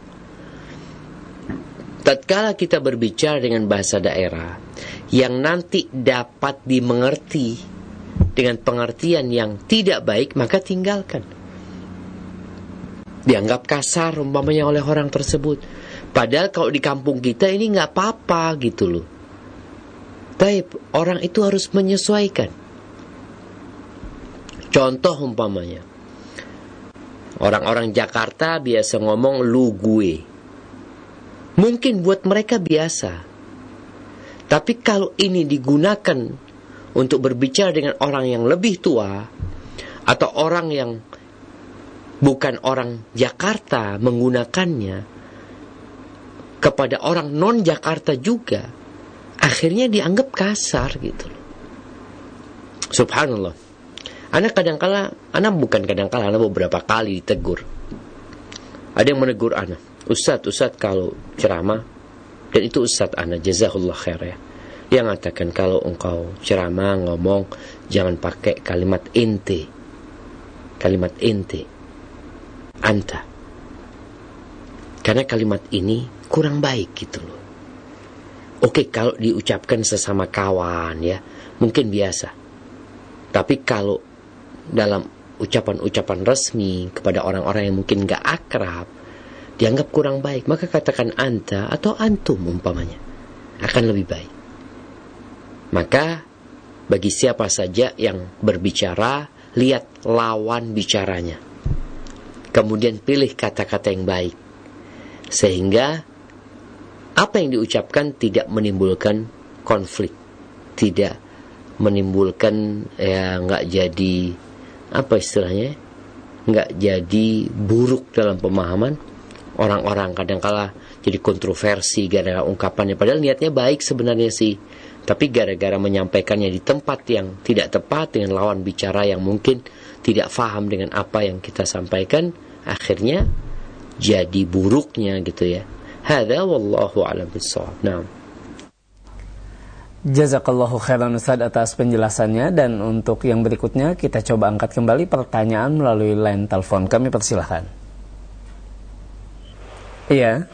Tatkala kita berbicara dengan bahasa daerah yang nanti dapat dimengerti dengan pengertian yang tidak baik, maka tinggalkan. Dianggap kasar umpamanya oleh orang tersebut. Padahal kalau di kampung kita ini nggak apa-apa gitu loh. Tapi orang itu harus menyesuaikan. Contoh umpamanya, orang-orang Jakarta biasa ngomong lu gue. Mungkin buat mereka biasa. Tapi kalau ini digunakan untuk berbicara dengan orang yang lebih tua, atau orang yang bukan orang Jakarta menggunakannya kepada orang non-Jakarta juga, akhirnya dianggap kasar gitu. Subhanallah. Anak kadang-kala, anak bukan kadang-kala, anak beberapa kali ditegur. Ada yang menegur anak, Ustaz, Ustaz kalau ceramah, dan itu Ustaz anak, jazahullah khair ya. Dia mengatakan kalau engkau ceramah, ngomong, jangan pakai kalimat ente. Kalimat ente. Anta. Karena kalimat ini kurang baik gitu loh. Oke, kalau diucapkan sesama kawan ya, mungkin biasa. Tapi kalau dalam ucapan-ucapan resmi kepada orang-orang yang mungkin gak akrab, dianggap kurang baik, maka katakan anta atau antum umpamanya. akan lebih baik. Maka bagi siapa saja yang berbicara, lihat lawan bicaranya. Kemudian pilih kata-kata yang baik. Sehingga apa yang diucapkan tidak menimbulkan konflik. Tidak menimbulkan, ya nggak jadi, apa istilahnya, nggak jadi buruk dalam pemahaman. Orang-orang kadang-kala jadi kontroversi gara-gara ungkapannya. Padahal niatnya baik sebenarnya sih. Tapi gara-gara menyampaikannya di tempat yang tidak tepat dengan lawan bicara yang mungkin tidak faham dengan apa yang kita sampaikan, akhirnya jadi buruknya gitu ya. Hadza wallahu a'lam bissawab. Naam. Jazakallahu khairan Ustaz atas penjelasannya, dan untuk yang berikutnya kita coba angkat kembali pertanyaan melalui line telepon. Kami persilahkan. Iya.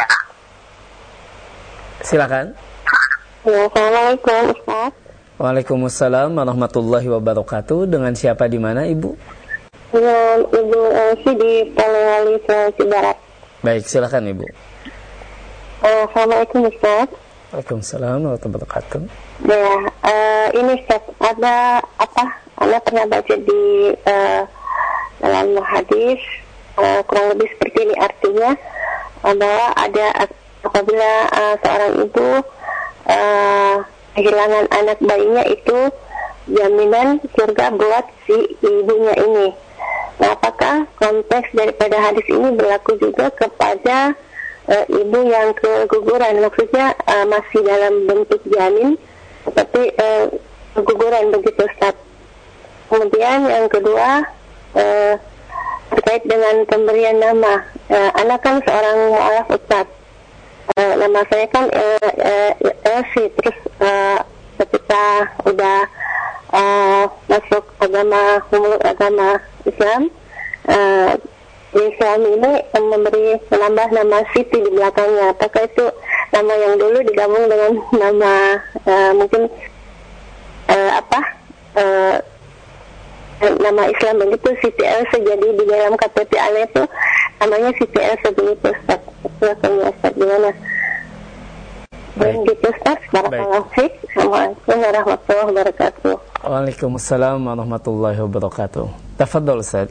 Silakan. Assalamualaikum Ustaz. Waalaikumsalam warahmatullahi wabarakatuh. Dengan siapa di mana Ibu? Dengan Ibu Elsie di Polewali, Sulawesi Barat. Baik, silakan Ibu. Uh, Assalamualaikum Ustaz. Waalaikumsalam warahmatullahi wabarakatuh. Ya, uh, ini Ustaz, ada apa? Anda pernah baca di uh, dalam hadis uh, kurang lebih seperti ini artinya, uh, bahwa ada apabila uh, seorang ibu Uh, kehilangan anak bayinya itu jaminan surga buat si ibunya ini. Nah, apakah konteks daripada hadis ini berlaku juga kepada uh, ibu yang keguguran? Maksudnya uh, masih dalam bentuk janin seperti uh, keguguran begitu Ustaz. Kemudian yang kedua uh, terkait dengan pemberian nama. Uh, anak kan seorang mu'alaf Ustaz. Uh, nama saya kan uh, uh, Elsie. Terus uh, ketika udah uh, masuk agama umum agama Islam, uh, Islam ini uh, memberi menambah nama Siti di belakangnya. Apakah itu nama yang dulu digabung dengan nama uh, mungkin uh, apa uh, nama Islam begitu, Siti Elsie. Jadi di dalam K T P Ale itu namanya Siti Elsie begitu Ustaz. Silakan Ustaz, gimana? Begitu Ustaz. Barakallahu fiik. Assalamualaikum warahmatullahi wabarakatuh. Waalaikumsalam warahmatullahi wabarakatuh. Tafadhol Ustaz.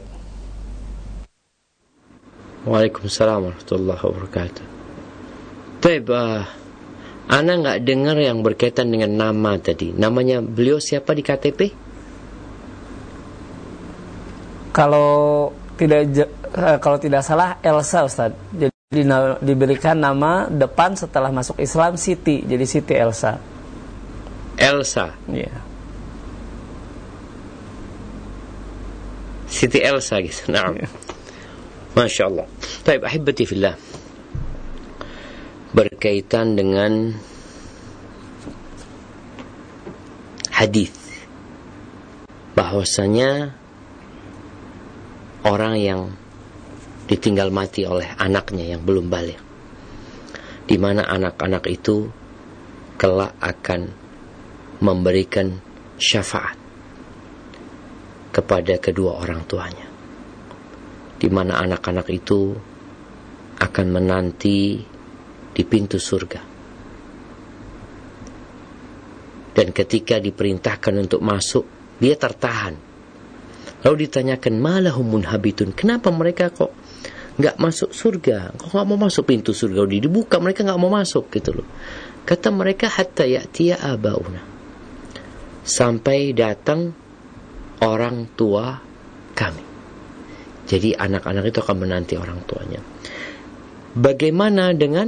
Waalaikumsalam warahmatullahi wabarakatuh. Baik, uh, Ana nggak dengar yang berkaitan dengan nama tadi. Namanya beliau siapa di K T P? Kalau tidak uh, kalau tidak salah Elsa Ustaz. Jadi di, diberikan nama depan setelah masuk Islam Siti. Jadi Siti Elsa. Elsa. Iya. Yeah. Siti Elsa gitu. Naam. Yeah. Masya Allah. Baik, ahibati fillah. Berkaitan dengan hadis bahwasanya orang yang ditinggal mati oleh anaknya yang belum balik, di mana anak-anak itu kelak akan memberikan syafaat kepada kedua orang tuanya, di mana anak-anak itu akan menanti di pintu surga, dan ketika diperintahkan untuk masuk dia tertahan. Lalu ditanyakan, malahum munhabitun, kenapa mereka kok nggak masuk surga, kok nggak mau masuk pintu surga, udah dibuka mereka nggak mau masuk gitu loh. Kata mereka, hatta ya'tiya abauna, sampai datang orang tua kami. Jadi anak-anak itu akan menanti orang tuanya. Bagaimana dengan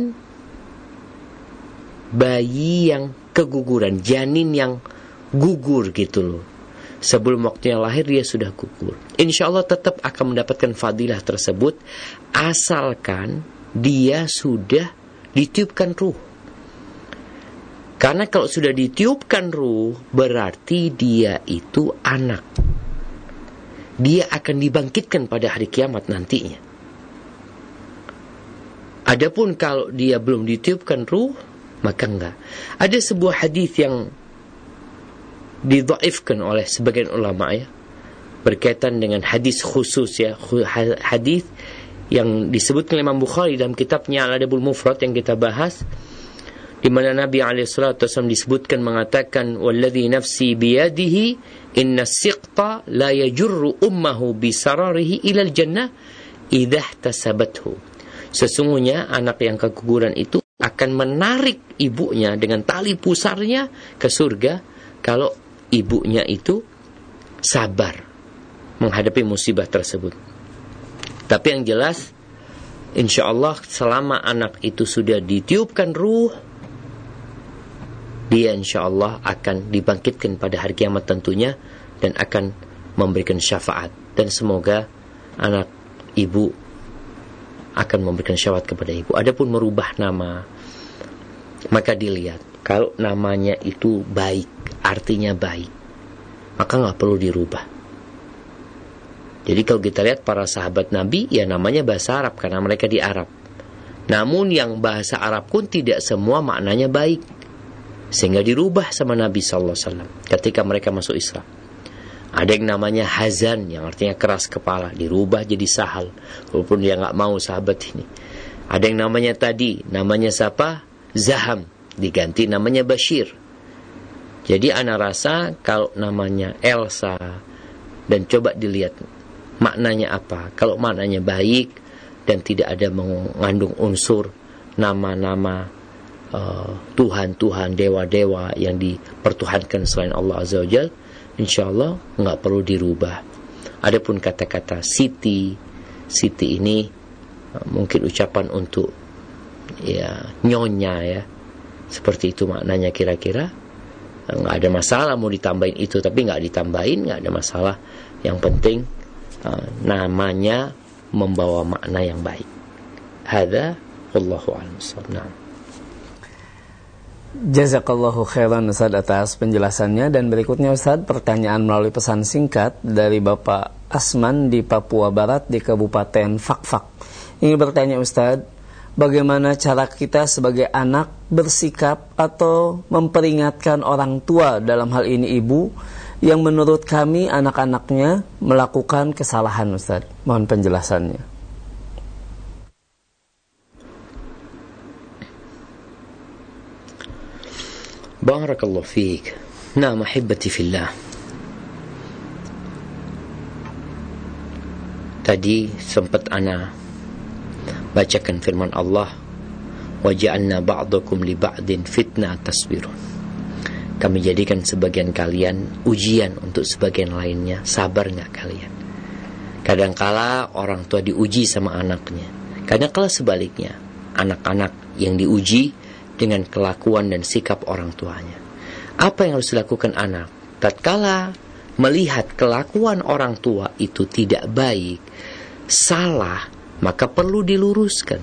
bayi yang keguguran, janin yang gugur gitu loh, sebelum waktunya lahir dia sudah gugur? Insya Allah tetap akan mendapatkan fadilah tersebut, asalkan dia sudah ditiupkan ruh. Karena kalau sudah ditiupkan ruh, berarti dia itu anak. Dia akan dibangkitkan pada hari kiamat nantinya. Adapun kalau dia belum ditiupkan ruh, maka enggak. Ada sebuah hadis yang didhaifkan oleh sebagian ulama ya, berkaitan dengan hadis khusus ya, hadis yang disebutkan Imam Bukhari dalam kitabnya Al-Adabul Mufrad yang kita bahas, di mana Nabi alaihi salatu wasallam disebutkan mengatakan, walladzi nafsi biyadihi inna siqta la yajurru ummahu bisararihi ilal jannah idza ihtasabathu. Sesungguhnya anak yang keguguran itu akan menarik ibunya dengan tali pusarnya ke surga kalau ibunya itu sabar menghadapi musibah tersebut. Tapi yang jelas, insyaallah selama anak itu sudah ditiupkan ruh, dia insyaallah akan dibangkitkan pada hari kiamat tentunya dan akan memberikan syafaat. Dan semoga anak ibu akan memberikan syafaat kepada ibu. Adapun merubah nama, maka dilihat kalau namanya itu baik, artinya baik, maka nggak perlu dirubah. Jadi kalau kita lihat para sahabat Nabi, ya namanya bahasa Arab karena mereka di Arab. Namun yang bahasa Arab pun tidak semua maknanya baik, sehingga dirubah sama Nabi sallallahu alaihi wasallam ketika mereka masuk Islam. Ada yang namanya Hazan, yang artinya keras kepala, dirubah jadi Sahal, walaupun dia nggak mau sahabat ini. Ada yang namanya tadi, namanya siapa? Zaham, diganti namanya Bashir. Jadi ana rasa kalau namanya Elsa, dan coba dilihat maknanya apa. Kalau maknanya baik dan tidak ada mengandung unsur nama-nama Uh, Tuhan-Tuhan, dewa-dewa yang dipertuhankan selain Allah Azza wa Jalla, insyaallah nggak perlu dirubah. Adapun kata-kata Siti, Siti ini uh, mungkin ucapan untuk ya nyonya ya, seperti itu maknanya kira-kira. Nggak ada masalah mau ditambahin itu, tapi nggak ditambahin nggak ada masalah. Yang penting uh, namanya membawa makna yang baik. Hadza wallahu a'lam. Nah. Jazakallahu khairan Ustaz atas penjelasannya. Dan berikutnya Ustaz, pertanyaan melalui pesan singkat dari Bapak Asman di Papua Barat di Kabupaten Fakfak. Ini bertanya Ustaz, bagaimana cara kita sebagai anak bersikap atau memperingatkan orang tua, dalam hal ini ibu, yang menurut kami anak-anaknya melakukan kesalahan Ustaz? Mohon penjelasannya. Barakallahu fiik. Nah, mahibati fillah. Tadi sempat ana bacakan firman Allah, wa ja'alna ba'dakum li ba'din fitnah tasbirun. Kami jadikan sebagian kalian ujian untuk sebagian lainnya. Sabar enggak kalian? Kadangkala orang tua diuji sama anaknya, kadangkala sebaliknya, anak-anak yang diuji dengan kelakuan dan sikap orang tuanya. Apa yang harus dilakukan anak? Tatkala melihat kelakuan orang tua itu tidak baik, salah, maka perlu diluruskan.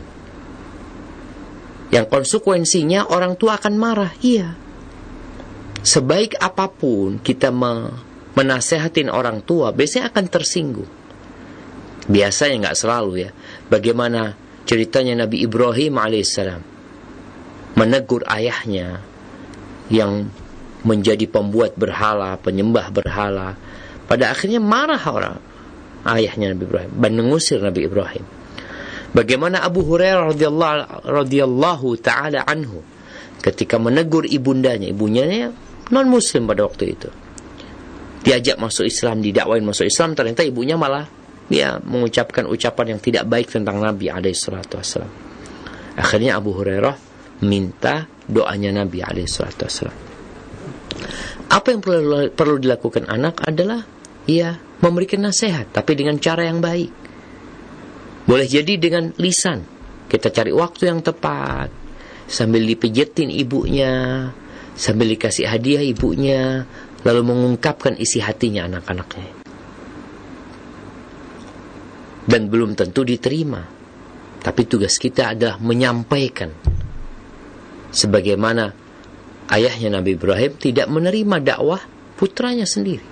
Yang konsekuensinya orang tua akan marah. Iya. Sebaik apapun kita menasehatin orang tua, biasanya akan tersinggung. Biasanya nggak selalu ya. Bagaimana ceritanya Nabi Ibrahim alaihissalam menegur ayahnya yang menjadi pembuat berhala, penyembah berhala. Pada akhirnya marah orang ayahnya Nabi Ibrahim dan mengusir Nabi Ibrahim. Bagaimana Abu Hurairah radhiyallahu radhiyallahu taala anhu ketika menegur ibundanya, ibunya non muslim pada waktu itu, diajak masuk Islam, didakwain masuk Islam, ternyata ibunya malah dia mengucapkan ucapan yang tidak baik tentang Nabi alaihi salatu wasallam. Akhirnya Abu Hurairah minta doanya Nabi alaihi salatu wasallam. Apa yang perlu, perlu dilakukan anak adalah ya memberikan nasihat, tapi dengan cara yang baik. Boleh jadi dengan lisan. Kita cari waktu yang tepat, sambil dipijetin ibunya, sambil dikasih hadiah ibunya, lalu mengungkapkan isi hatinya anak-anaknya. Dan belum tentu diterima, tapi tugas kita adalah menyampaikan. Sebagaimana ayahnya Nabi Ibrahim tidak menerima dakwah putranya sendiri.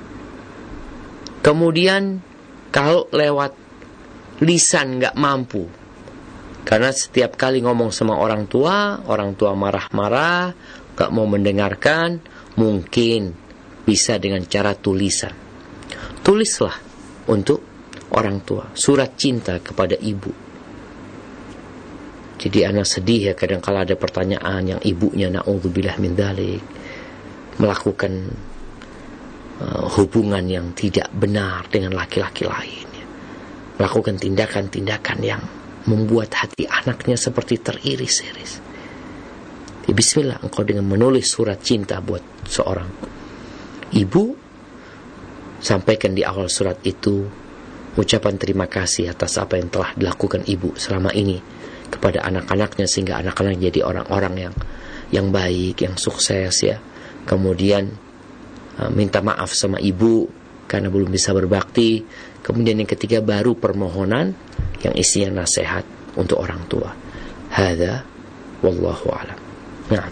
Kemudian kalau lewat lisan gak mampu, karena setiap kali ngomong sama orang tua, orang tua marah-marah, gak mau mendengarkan, mungkin bisa dengan cara tulisan. Tulislah untuk orang tua surat cinta kepada ibu. Jadi anak sedih ya kadang kala ada pertanyaan yang ibunya na'udzubillah min dzalik melakukan uh, hubungan yang tidak benar dengan laki-laki lain, ya. Melakukan tindakan-tindakan yang membuat hati anaknya seperti teriris-iris. Ya, bismillah, engkau dengan menulis surat cinta buat seorang ibu, sampaikan di awal surat itu ucapan terima kasih atas apa yang telah dilakukan ibu selama ini kepada anak-anaknya, sehingga anak-anak jadi orang-orang yang yang baik, yang sukses, ya. Kemudian uh, minta maaf sama ibu karena belum bisa berbakti. Kemudian yang ketiga baru permohonan yang isinya nasihat untuk orang tua. Hadza wallahu a'lam. Nah.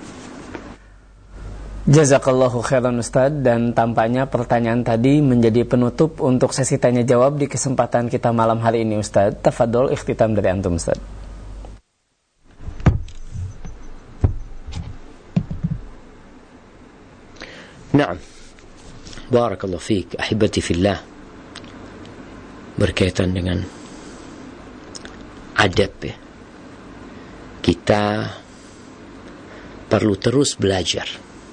Jazakallahu khairan Ustaz, dan tampaknya pertanyaan tadi menjadi penutup untuk sesi tanya jawab di kesempatan kita malam hari ini Ustaz. Tafadhol ikhtitam dari antum Ustaz. Naam. Barakallahu fiik, ahibati fillah. Berkaitan dengan adab, ya. Kita perlu terus belajar.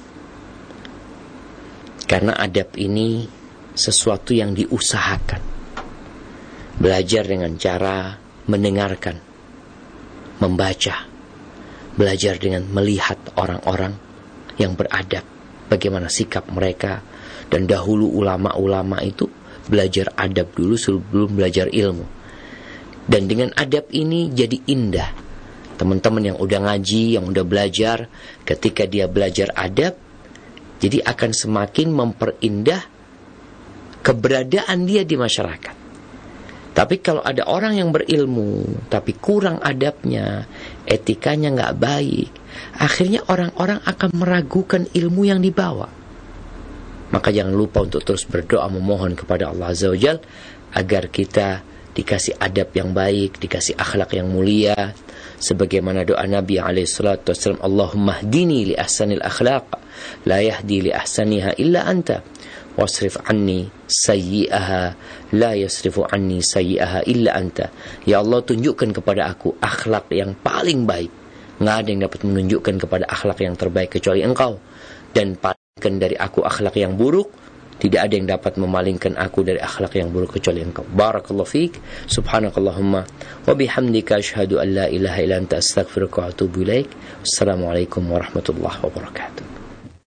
Karena adab ini sesuatu yang diusahakan. Belajar dengan cara mendengarkan, membaca. Belajar dengan melihat orang-orang yang beradab, bagaimana sikap mereka. Dan dahulu ulama-ulama itu belajar adab dulu sebelum belajar ilmu. Dan dengan adab ini jadi indah. Teman-teman yang udah ngaji, yang udah belajar, ketika dia belajar adab, jadi akan semakin memperindah keberadaan dia di masyarakat. Tapi kalau ada orang yang berilmu tapi kurang adabnya, etikanya gak baik, akhirnya orang-orang akan meragukan ilmu yang dibawa. Maka jangan lupa untuk terus berdoa memohon kepada Allah Azza wa Jal agar kita dikasih adab yang baik, dikasih akhlak yang mulia, sebagaimana doa Nabi alaihi salatu wasallam, Allahumma hdini li ahsanil akhlaq la yahdi li ahsaniha illa anta wasrif anni sayyi'aha la yasrifu anni sayyi'aha illa anta. Ya Allah, tunjukkan kepada aku akhlak yang paling baik. Nggak ada yang dapat menunjukkan kepada akhlak yang terbaik kecuali Engkau, dan palingkan dari aku akhlak yang buruk. Tidak ada yang dapat memalingkan aku dari akhlak yang buruk kecuali Engkau. Barakallahu fiik. Subhanakallahumma wa bihamdika asyhadu an la ilaha illa anta astaghfiruka wa atubu ilaik. Assalamualaikum warahmatullahi wabarakatuh.